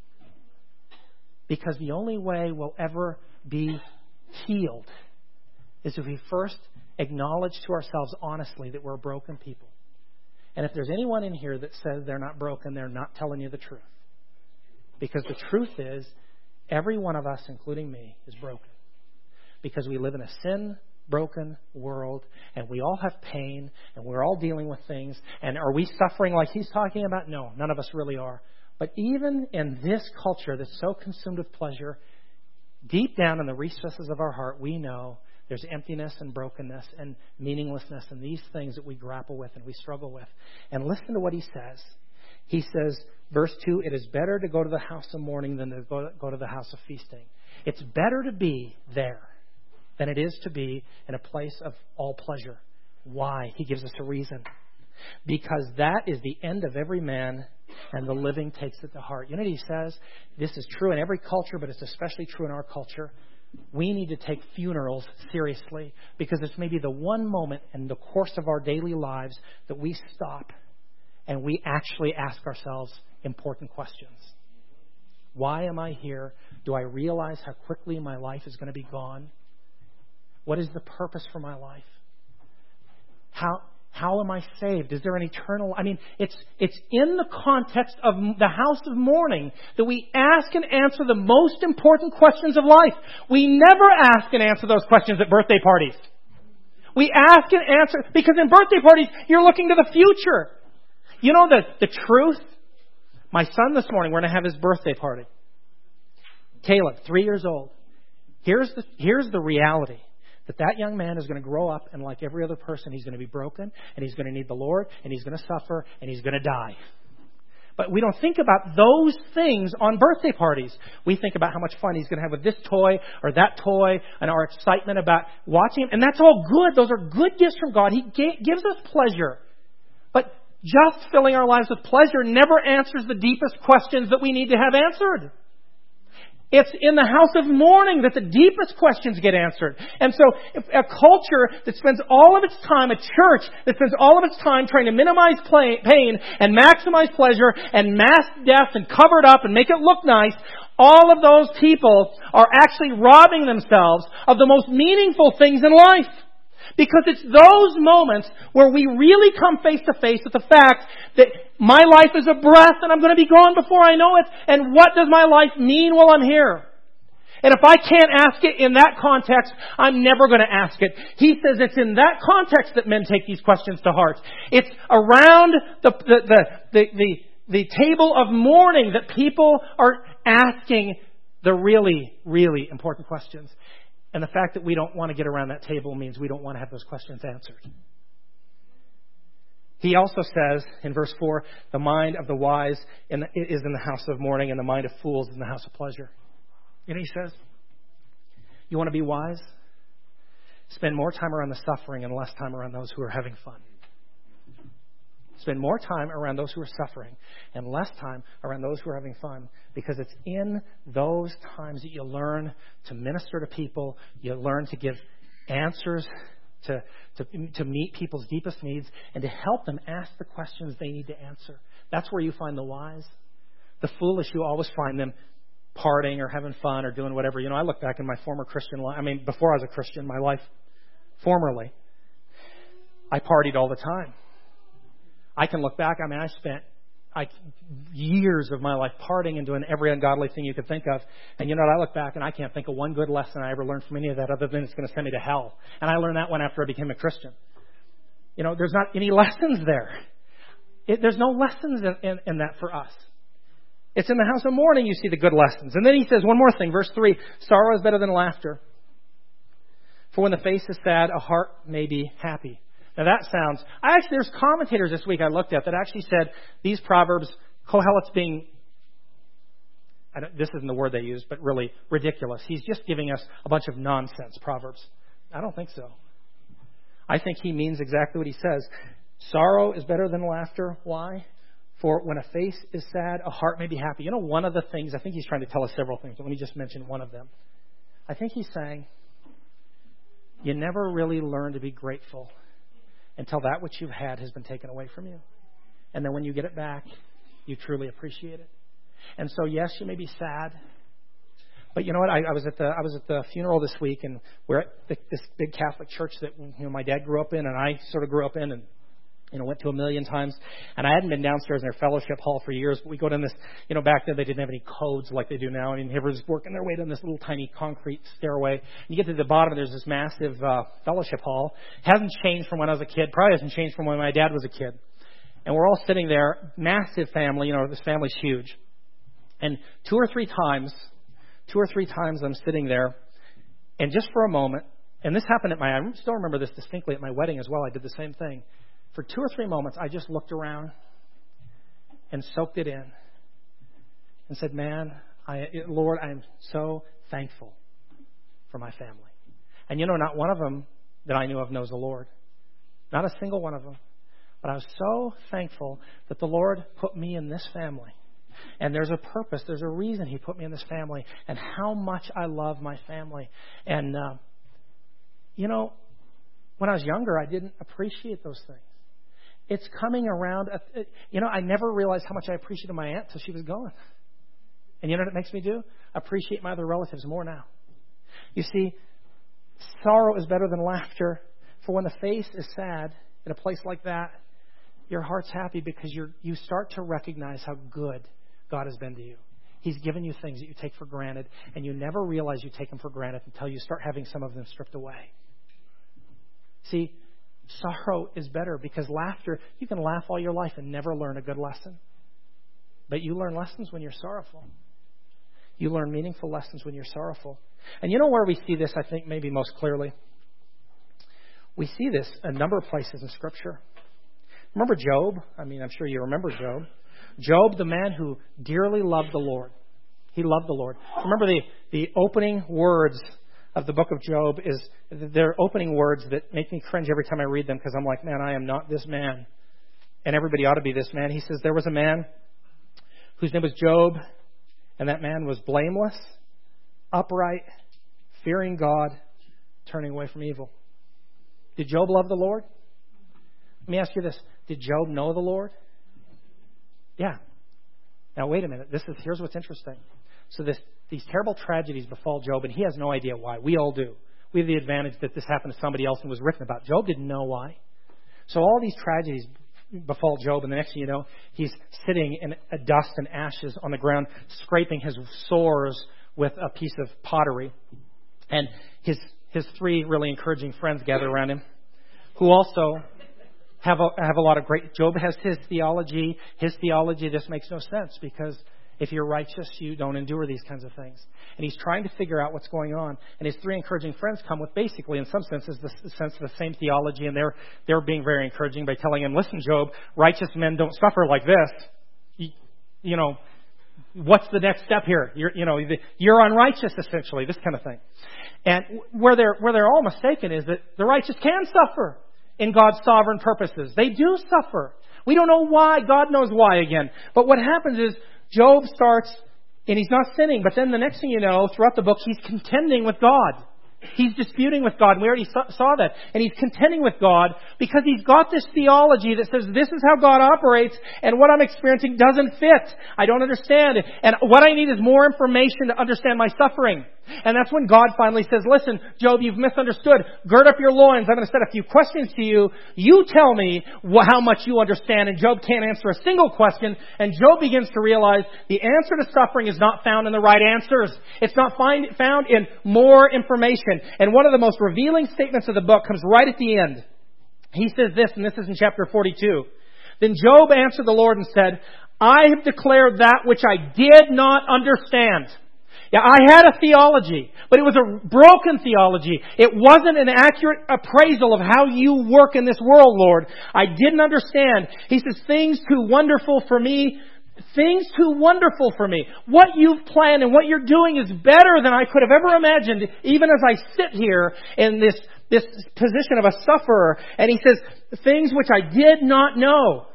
Because the only way we'll ever be healed is if we first acknowledge to ourselves honestly that we're broken people. And if there's anyone in here that says they're not broken, they're not telling you the truth. Because the truth is, every one of us, including me, is broken. Because we live in a sin-broken world, and we all have pain, and we're all dealing with things. And are we suffering like he's talking about? No, none of us really are. But even in this culture that's so consumed with pleasure, deep down in the recesses of our heart, we know there's emptiness and brokenness and meaninglessness and these things that we grapple with and we struggle with. And listen to what he says. He says, verse two, it is better to go to the house of mourning than to go, go to the house of feasting. It's better to be there than it is to be in a place of all pleasure. Why? He gives us a reason. Because that is the end of every man, and the living takes it to heart. You know what he says? This is true in every culture, but it's especially true in our culture. We need to take funerals seriously because it's maybe the one moment in the course of our daily lives that we stop and we actually ask ourselves important questions. Why am I here? Do I realize how quickly my life is going to be gone? What is the purpose for my life? How how am I saved? Is there an eternal... I mean, it's it's in the context of the house of mourning that we ask and answer the most important questions of life. We never ask and answer those questions at birthday parties. We ask and answer... Because in birthday parties, you're looking to the future. You know the, the truth? My son this morning, we're going to have his birthday party. Caleb, three years old. Here's the here's the reality. That that young man is going to grow up and like every other person, he's going to be broken and he's going to need the Lord and he's going to suffer and he's going to die. But we don't think about those things on birthday parties. We think about how much fun he's going to have with this toy or that toy and our excitement about watching him. And that's all good. Those are good gifts from God. He ga- gives us pleasure. But just filling our lives with pleasure never answers the deepest questions that we need to have answered. It's in the house of mourning that the deepest questions get answered. And so if a culture that spends all of its time, a church that spends all of its time trying to minimize pain and maximize pleasure and mask death and cover it up and make it look nice, all of those people are actually robbing themselves of the most meaningful things in life. Because it's those moments where we really come face to face with the fact that my life is a breath and I'm going to be gone before I know it. And what does my life mean while I'm here? And if I can't ask it in that context, I'm never going to ask it. He says it's in that context that men take these questions to heart. It's around the, the, the, the, the, the table of mourning that people are asking the really, really important questions. And the fact that we don't want to get around that table means we don't want to have those questions answered. He also says in verse four, the mind of the wise in the, is in the house of mourning and the mind of fools is in the house of pleasure. And he says, you want to be wise? Spend more time around the suffering and less time around those who are having fun. Spend more time around those who are suffering and less time around those who are having fun, because it's in those times that you learn to minister to people, you learn to give answers to, to, to meet people's deepest needs and to help them ask the questions they need to answer. That's where you find the wise. The foolish, you always find them partying or having fun or doing whatever. You know, I look back in my former Christian life, I mean, before I was a Christian, my life formerly, I partied all the time. I can look back. I mean, I spent I, years of my life partying and doing every ungodly thing you could think of. And you know what? I look back and I can't think of one good lesson I ever learned from any of that other than it's going to send me to hell. And I learned that one after I became a Christian. You know, there's not any lessons there. It, there's no lessons in, in, in that for us. It's in the house of mourning you see the good lessons. And then he says one more thing. Verse three, sorrow is better than laughter. For when the face is sad, a heart may be happy. Now that sounds, I actually, there's commentators this week I looked at that actually said these Proverbs, Kohelet's being, I don't, this isn't the word they use, but really ridiculous. He's just giving us a bunch of nonsense Proverbs. I don't think so. I think he means exactly what he says. Sorrow is better than laughter. Why? For when a face is sad, a heart may be happy. You know, one of the things, I think he's trying to tell us several things, but let me just mention one of them. I think he's saying, you never really learn to be grateful until that which you've had has been taken away from you. And then when you get it back, you truly appreciate it. And so, yes, you may be sad. But you know what? I, I was at the I was at the funeral this week, and we're at the, this big Catholic church that you know my dad grew up in, and I sort of grew up in, and you know went to a million times. And I hadn't been downstairs in their fellowship hall for years. But we go down this, you know, back then they didn't have any codes like they do now. I mean, everyone's working their way down this little tiny concrete stairway. And you get to the bottom, and there's this massive uh, fellowship hall. It hasn't changed from when I was a kid. Probably hasn't changed from when my dad was a kid. And we're all sitting there, massive family. You know, this family's huge. And two or three times, two or three times, I'm sitting there, and just for a moment, and this happened at my, I still remember this distinctly at my wedding as well. I did the same thing. For two or three moments, I just looked around and soaked it in and said, man, I, Lord, I'm so thankful for my family. And you know, not one of them that I knew of knows the Lord. Not a single one of them. But I was so thankful that the Lord put me in this family. And there's a purpose. There's a reason He put me in this family. And how much I love my family. And, uh, you know, when I was younger, I didn't appreciate those things. It's coming around. You know, I never realized how much I appreciated my aunt till she was gone. And you know what it makes me do? Appreciate my other relatives more now. You see, sorrow is better than laughter. For when the face is sad in a place like that, your heart's happy because you're, you start to recognize how good God has been to you. He's given you things that you take for granted, and you never realize you take them for granted until you start having some of them stripped away. See, sorrow is better because laughter, you can laugh all your life and never learn a good lesson. But you learn lessons when you're sorrowful. You learn meaningful lessons when you're sorrowful. And you know where we see this, I think, maybe most clearly? We see this a number of places in Scripture. Remember Job? I mean, I'm sure you remember Job. Job, the man who dearly loved the Lord. He loved the Lord. Remember the, the opening words of the book of Job is, they're opening words that make me cringe every time I read them because I'm like, man, I am not this man. And everybody ought to be this man. He says, there was a man whose name was Job, and that man was blameless, upright, fearing God, turning away from evil. Did Job love the Lord? Let me ask you this. Did Job know the Lord? Yeah. Now, wait a minute. This is here's what's interesting. So this, these terrible tragedies befall Job, and he has no idea why. We all do. We have the advantage that this happened to somebody else and was written about. Job didn't know why. So all these tragedies befall Job, and the next thing you know, he's sitting in a dust and ashes on the ground, scraping his sores with a piece of pottery. And his his three really encouraging friends gather around him, who also have a, have a lot of great... Job has his theology. His theology just makes no sense because if you're righteous, you don't endure these kinds of things. And he's trying to figure out what's going on. And his three encouraging friends come with basically, in some senses, the sense of the same theology. And they're they're being very encouraging by telling him, listen, Job, righteous men don't suffer like this. You, you know, what's the next step here? You're, you know, you're unrighteous, essentially, this kind of thing. And where they're where they're all mistaken is that the righteous can suffer in God's sovereign purposes. They do suffer. We don't know why. God knows why again. But what happens is Job starts, and he's not sinning, but then the next thing you know, throughout the book, he's contending with God. He's disputing with God, and we already saw that. And he's contending with God because he's got this theology that says this is how God operates, and what I'm experiencing doesn't fit. I don't understand. And what I need is more information to understand my suffering. And that's when God finally says, listen, Job, you've misunderstood. Gird up your loins. I'm going to set a few questions to you. You tell me how much you understand. And Job can't answer a single question. And Job begins to realize the answer to suffering is not found in the right answers. It's not find, found in more information. And one of the most revealing statements of the book comes right at the end. He says this, and this is in chapter forty-two. Then Job answered the Lord and said, I have declared that which I did not understand. Yeah, I had a theology, but it was a broken theology. It wasn't an accurate appraisal of how you work in this world, Lord. I didn't understand. He says, things too wonderful for me, things too wonderful for me. What you've planned and what you're doing is better than I could have ever imagined, even as I sit here in this, this position of a sufferer. And he says, things which I did not know.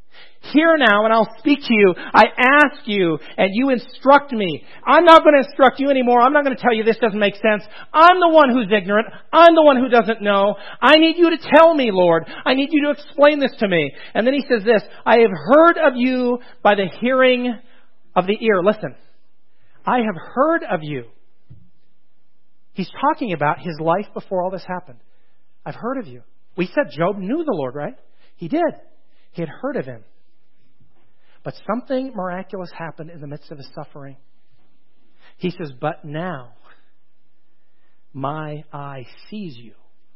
Hear now, and I'll speak to you. I ask you, and you instruct me. I'm not going to instruct you anymore. I'm not going to tell you this doesn't make sense. I'm the one who's ignorant. I'm the one who doesn't know. I need you to tell me, Lord. I need you to explain this to me. And then he says this, I have heard of you by the hearing of the ear. Listen, I have heard of you. He's talking about his life before all this happened. I've heard of you. We said Job knew the Lord, right? He did. He had heard of him. But something miraculous happened in the midst of his suffering. He says, but now my eye sees you.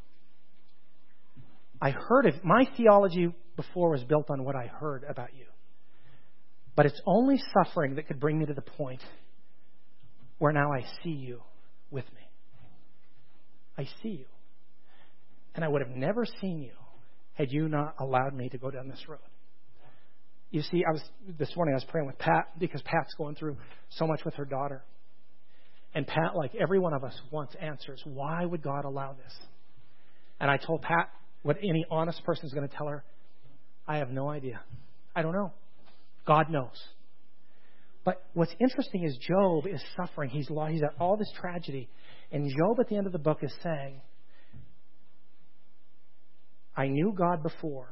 I heard of, my theology before was built on what I heard about you. But it's only suffering that could bring me to the point where now I see you with me. I see you. And I would have never seen you had you not allowed me to go down this road. You see, I was this morning I was praying with Pat because Pat's going through so much with her daughter. And Pat, like every one of us, wants answers. Why would God allow this? And I told Pat what any honest person is going to tell her. I have no idea. I don't know. God knows. But what's interesting is Job is suffering. He's he's at all this tragedy. And Job at the end of the book is saying, I knew God before.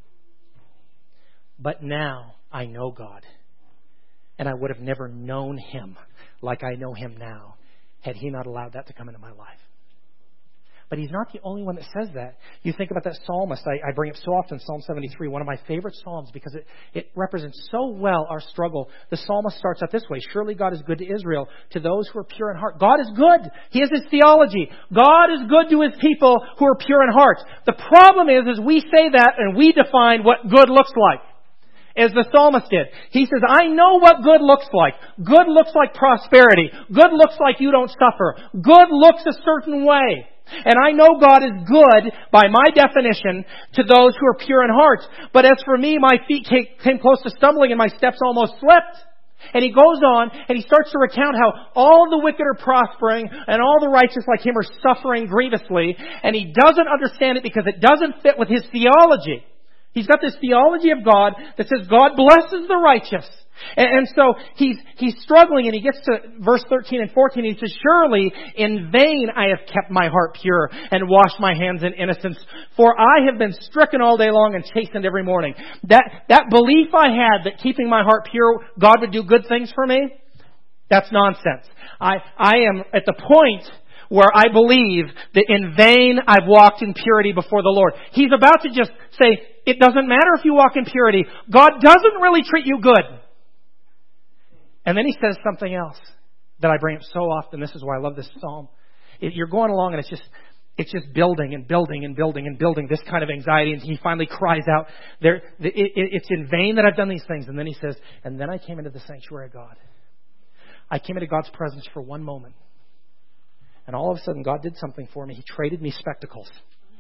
But now I know God. And I would have never known him like I know him now had he not allowed that to come into my life. But he's not the only one that says that. You think about that psalmist. I, I bring it so often, Psalm seventy-three, one of my favorite psalms because it, it represents so well our struggle. The psalmist starts out this way. Surely God is good to Israel, to those who are pure in heart. God is good. He has his theology. God is good to his people who are pure in heart. The problem is, is we say that and we define what good looks like. As the psalmist did. He says, I know what good looks like. Good looks like prosperity. Good looks like you don't suffer. Good looks a certain way. And I know God is good, by my definition, to those who are pure in heart. But as for me, my feet came close to stumbling and my steps almost slipped. And he goes on and he starts to recount how all the wicked are prospering and all the righteous like him are suffering grievously. And he doesn't understand it because it doesn't fit with his theology. He's got this theology of God that says God blesses the righteous. And, and so he's, he's struggling, and he gets to verse thirteen and fourteen. He says, surely in vain I have kept my heart pure and washed my hands in innocence, for I have been stricken all day long and chastened every morning. That, that belief I had that keeping my heart pure, God would do good things for me, that's nonsense. I, I am at the point where I believe that in vain I've walked in purity before the Lord. He's about to just say, it doesn't matter if you walk in purity. God doesn't really treat you good. And then he says something else that I bring up so often. This is why I love this psalm. It, you're going along and it's just, it's just building and building and building and building this kind of anxiety. And he finally cries out, "There, it, it, it's in vain that I've done these things." And then he says, and then I came into the sanctuary of God. I came into God's presence for one moment. And all of a sudden God did something for me. He traded me spectacles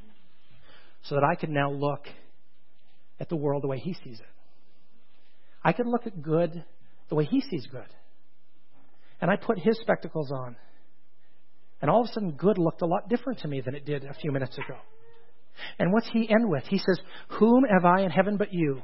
so that I could now look at the world the way he sees it. I could look at good the way he sees good. And I put his spectacles on. And all of a sudden, good looked a lot different to me than it did a few minutes ago. And what's he end with? He says, whom have I in heaven but you?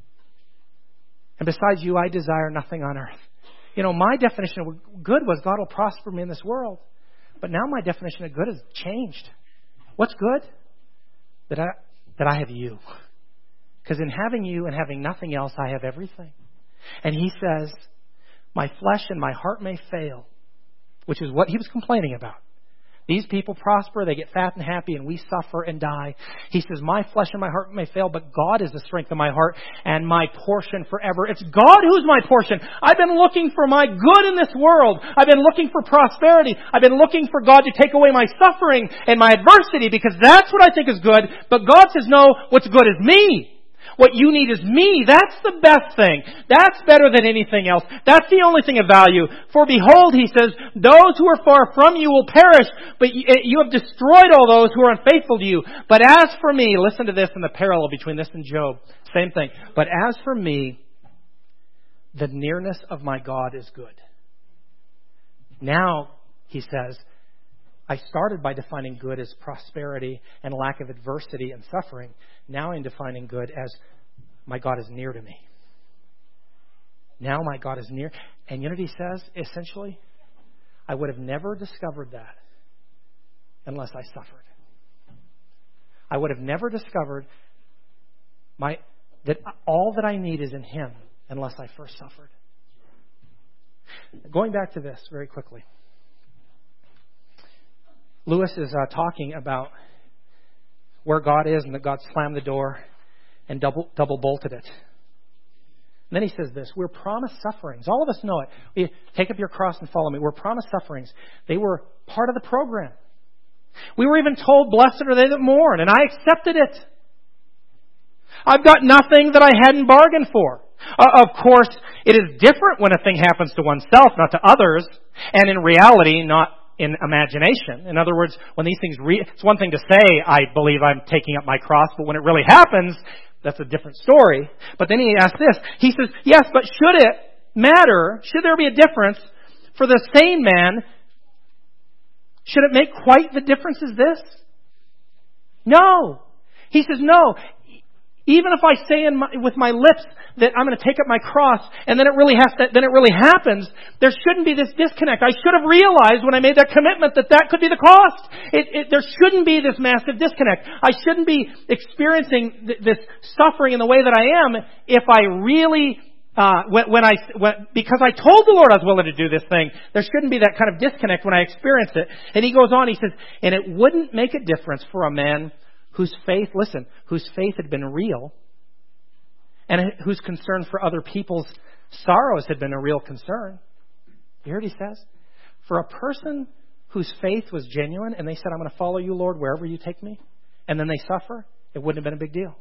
And besides you, I desire nothing on earth. You know, my definition of good was God will prosper me in this world. But now my definition of good has changed. What's good? That I, that I have you. Because in having you and having nothing else, I have everything. And he says, my flesh and my heart may fail, which is what he was complaining about. These people prosper, they get fat and happy, and we suffer and die. He says, my flesh and my heart may fail, but God is the strength of my heart and my portion forever. It's God who's my portion. I've been looking for my good in this world. I've been looking for prosperity. I've been looking for God to take away my suffering and my adversity, because that's what I think is good. But God says, no, what's good is me. What you need is me. That's the best thing. That's better than anything else. That's the only thing of value. For behold, he says, those who are far from you will perish, but you have destroyed all those who are unfaithful to you. But as for me, listen to this in the parallel between this and Job. Same thing. But as for me, the nearness of my God is good. Now, he says, I started by defining good as prosperity and lack of adversity and suffering. Now I'm defining good as my God is near to me. Now my God is near. And you know what he says, essentially? I would have never discovered that unless I suffered. I would have never discovered my that all that I need is in him unless I first suffered. Going back to this very quickly. Lewis is uh, talking about where God is and that God slammed the door and double double bolted it. And then he says this, we're promised sufferings. All of us know it. We take up your cross and follow me. We're promised sufferings. They were part of the program. We were even told, blessed are they that mourn, and I accepted it. I've got nothing that I hadn't bargained for. Uh, of course, it is different when a thing happens to oneself, not to others, and in reality, not in imagination. In other words, when these things, re- it's one thing to say, I believe I'm taking up my cross, but when it really happens, that's a different story. But then he asks this, he says, yes, but should it matter, should there be a difference for the same man, should it make quite the difference as this? No. He says, no. Even if I say in my, with my lips that I'm going to take up my cross, and then it really has to, then it really happens, there shouldn't be this disconnect. I should have realized when I made that commitment that that could be the cost. It, it, there shouldn't be this massive disconnect. I shouldn't be experiencing th- this suffering in the way that I am if I really, uh, when, when I, when, because I told the Lord I was willing to do this thing, there shouldn't be that kind of disconnect when I experience it. And he goes on, he says, and it wouldn't make a difference for a man whose faith, listen, whose faith had been real and whose concern for other people's sorrows had been a real concern. You heard he says? For a person whose faith was genuine and they said, I'm going to follow you, Lord, wherever you take me, and then they suffer, it wouldn't have been a big deal.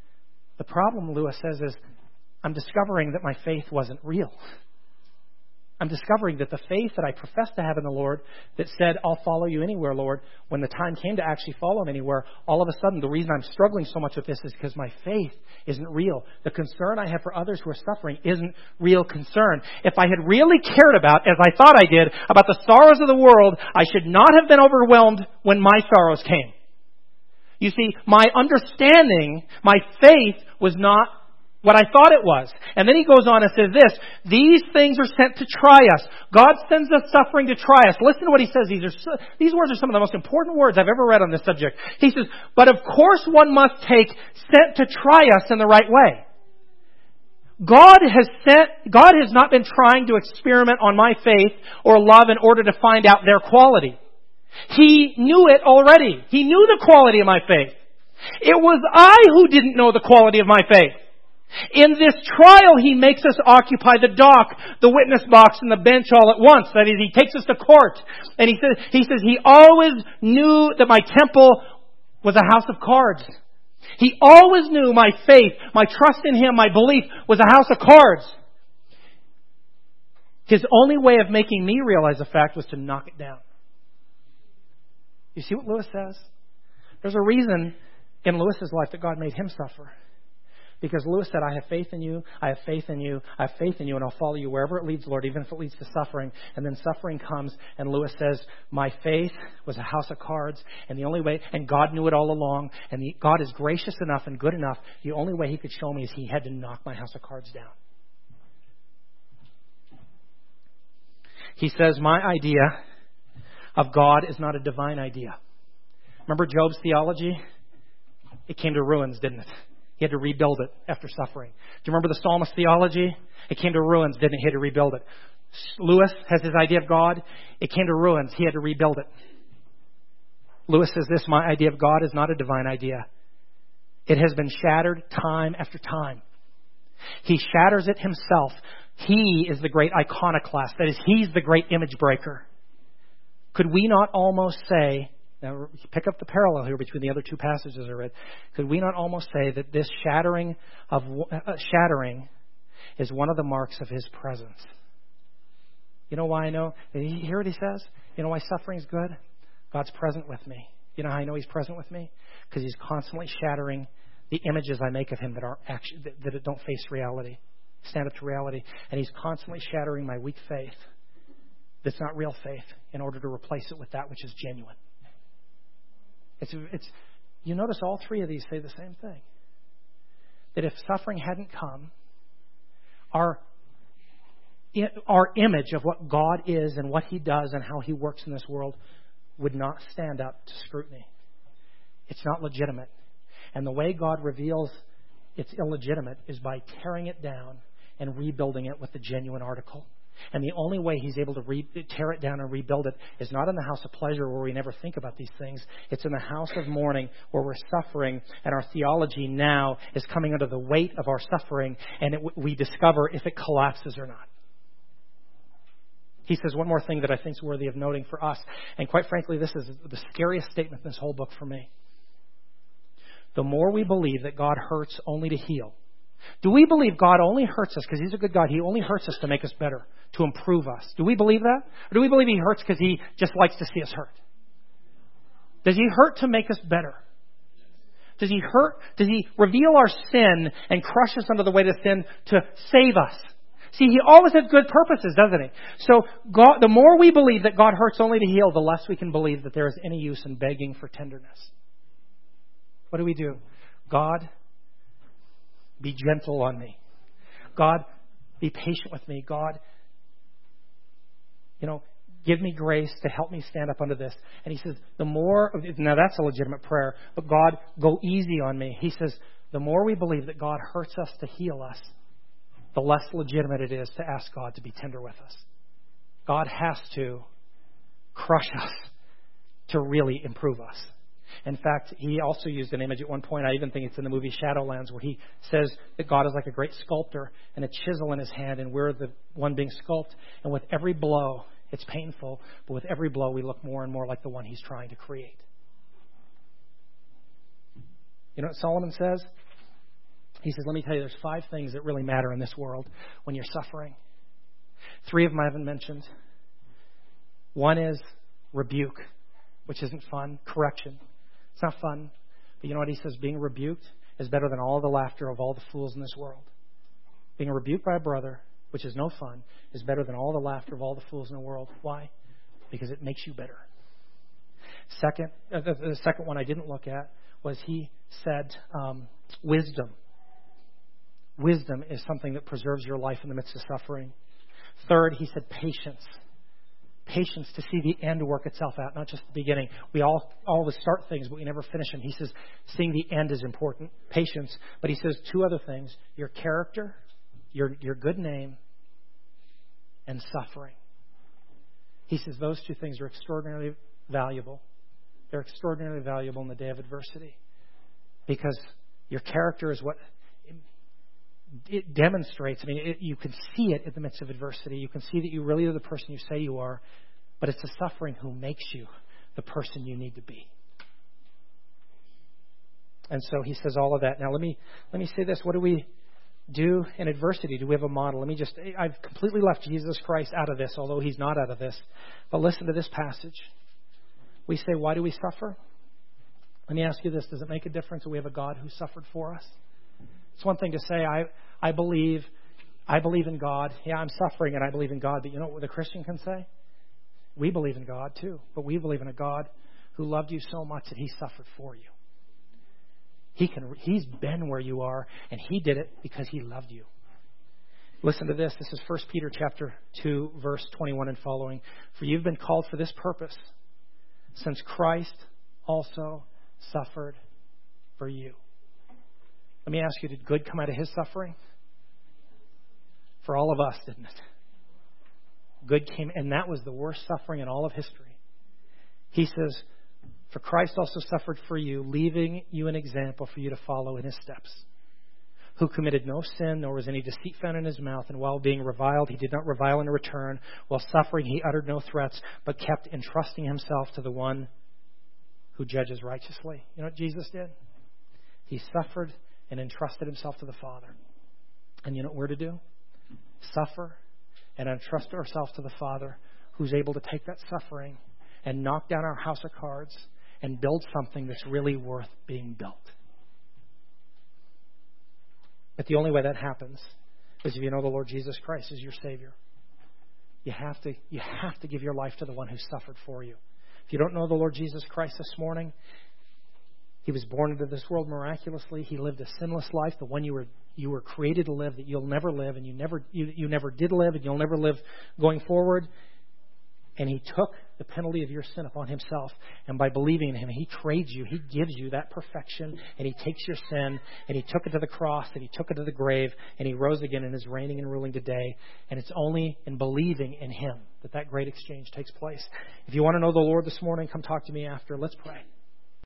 The problem, Lewis says, is I'm discovering that my faith wasn't real. I'm discovering that the faith that I professed to have in the Lord that said, I'll follow you anywhere, Lord, when the time came to actually follow him anywhere, all of a sudden the reason I'm struggling so much with this is because my faith isn't real. The concern I have for others who are suffering isn't real concern. If I had really cared about, as I thought I did, about the sorrows of the world, I should not have been overwhelmed when my sorrows came. You see, my understanding, my faith was not what I thought it was. And then he goes on and says this, these things are sent to try us. God sends us suffering to try us. Listen to what he says. These are so, these words are some of the most important words I've ever read on this subject. He says, but of course one must take sent to try us in the right way. God has sent, God has not been trying to experiment on my faith or love in order to find out their quality. He knew it already. He knew the quality of my faith. It was I who didn't know the quality of my faith. In this trial, he makes us occupy the dock, the witness box, and the bench all at once. That is, he takes us to court. And he says, he says, he always knew that my temple was a house of cards. He always knew my faith, my trust in him, my belief was a house of cards. His only way of making me realize the fact was to knock it down. You see what Lewis says? There's a reason in Lewis's life that God made him suffer. Because Lewis said, I have faith in you, I have faith in you, I have faith in you, and I'll follow you wherever it leads, Lord, even if it leads to suffering. And then suffering comes, and Lewis says, my faith was a house of cards, and the only way, and God knew it all along, and the, God is gracious enough and good enough, the only way he could show me is he had to knock my house of cards down. He says, my idea of God is not a divine idea. Remember Job's theology? It came to ruins, didn't it? He had to rebuild it after suffering. Do you remember the psalmist's theology? It came to ruins, didn't it? He had to rebuild it. Lewis has his idea of God. It came to ruins. He had to rebuild it. Lewis says this, my idea of God is not a divine idea. It has been shattered time after time. He shatters it himself. He is the great iconoclast. That is, he's the great image breaker. Could we not almost say, now pick up the parallel here between the other two passages I read, could we not almost say that this shattering of uh, shattering is one of the marks of his presence? You know why I know? You hear what he says? You know why suffering is good? God's present with me. You know how I know he's present with me? Because he's constantly shattering the images I make of him that aren't actually, that, that don't face reality, stand up to reality. And he's constantly shattering my weak faith that's not real faith in order to replace it with that which is genuine. It's, it's, you notice all three of these say the same thing. That if suffering hadn't come, our, our image of what God is and what he does and how he works in this world would not stand up to scrutiny. It's not legitimate. And the way God reveals it's illegitimate is by tearing it down and rebuilding it with the genuine article. And the only way he's able to re- tear it down and rebuild it is not in the house of pleasure where we never think about these things. It's in the house of mourning where we're suffering and our theology now is coming under the weight of our suffering and it, we discover if it collapses or not. He says one more thing that I think is worthy of noting for us. And quite frankly, this is the scariest statement in this whole book for me. The more we believe that God hurts only to heal. Do we believe God only hurts us because he's a good God? He only hurts us to make us better, to improve us. Do we believe that? Or do we believe he hurts because he just likes to see us hurt? Does he hurt to make us better? Does he hurt? Does he reveal our sin and crush us under the weight of sin to save us? See, he always has good purposes, doesn't he? So God, the more we believe that God hurts only to heal, the less we can believe that there is any use in begging for tenderness. What do we do? God, be gentle on me. God, be patient with me. God, you know, give me grace to help me stand up under this. And he says, the more, now that's a legitimate prayer, but God, go easy on me. He says, the more we believe that God hurts us to heal us, the less legitimate it is to ask God to be tender with us. God has to crush us to really improve us. In fact, he also used an image at one point, I even think it's in the movie Shadowlands, where he says that God is like a great sculptor and a chisel in his hand, and we're the one being sculpted. And with every blow, it's painful, but with every blow, we look more and more like the one he's trying to create. You know what Solomon says? He says, let me tell you, there's five things that really matter in this world when you're suffering. Three of them I haven't mentioned. One is rebuke, which isn't fun. Correction. It's not fun. But you know what he says? Being rebuked is better than all the laughter of all the fools in this world. Being rebuked by a brother, which is no fun, is better than all the laughter of all the fools in the world. Why? Because it makes you better. Second, uh, the, the second one I didn't look at was he said um, wisdom. Wisdom is something that preserves your life in the midst of suffering. Third, he said patience. Patience to see the end work itself out, not just the beginning. We all always start things, but we never finish them. He says seeing the end is important. Patience. But he says two other things. Your character, your, your good name, and suffering. He says those two things are extraordinarily valuable. They're extraordinarily valuable in the day of adversity. Because your character is what it demonstrates. I mean, it, you can see it in the midst of adversity. You can see that you really are the person you say you are. But it's the suffering who makes you the person you need to be. And so he says all of that. Now let me let me say this. What do we do in adversity? Do we have a model? Let me just, I've completely left Jesus Christ out of this, although he's not out of this. But listen to this passage. We say, why do we suffer? Let me ask you this. Does it make a difference that we have a God who suffered for us? It's one thing to say, I, I believe, I believe in God. Yeah, I'm suffering and I believe in God. But you know what the Christian can say? We believe in God too. But we believe in a God who loved you so much that he suffered for you. He can, he's been where you are, and he did it because he loved you. Listen to this. This is First Peter chapter two, verse twenty-one and following. For you've been called for this purpose, since Christ also suffered for you. Let me ask you, did good come out of his suffering? For all of us, didn't it? Good came, and that was the worst suffering in all of history. He says, for Christ also suffered for you, leaving you an example for you to follow in his steps, who committed no sin, nor was any deceit found in his mouth, and while being reviled, he did not revile in return. While suffering, he uttered no threats, but kept entrusting himself to the one who judges righteously. You know what Jesus did? He suffered and entrusted himself to the Father. And you know what we're to do? Suffer and entrust ourselves to the Father, who's able to take that suffering and knock down our house of cards and build something that's really worth being built. But the only way that happens is if you know the Lord Jesus Christ as your Savior. You have to, you have to give your life to the one who suffered for you. If you don't know the Lord Jesus Christ this morning, he was born into this world miraculously. He lived a sinless life, the one you were you were created to live, that you'll never live, and you never you, you never did live, and you'll never live going forward. And he took the penalty of your sin upon himself. And by believing in him, he trades you. He gives you that perfection. And he takes your sin. And he took it to the cross. And he took it to the grave. And he rose again and is reigning and ruling today. And it's only in believing in him that that great exchange takes place. If you want to know the Lord this morning, come talk to me after. Let's pray.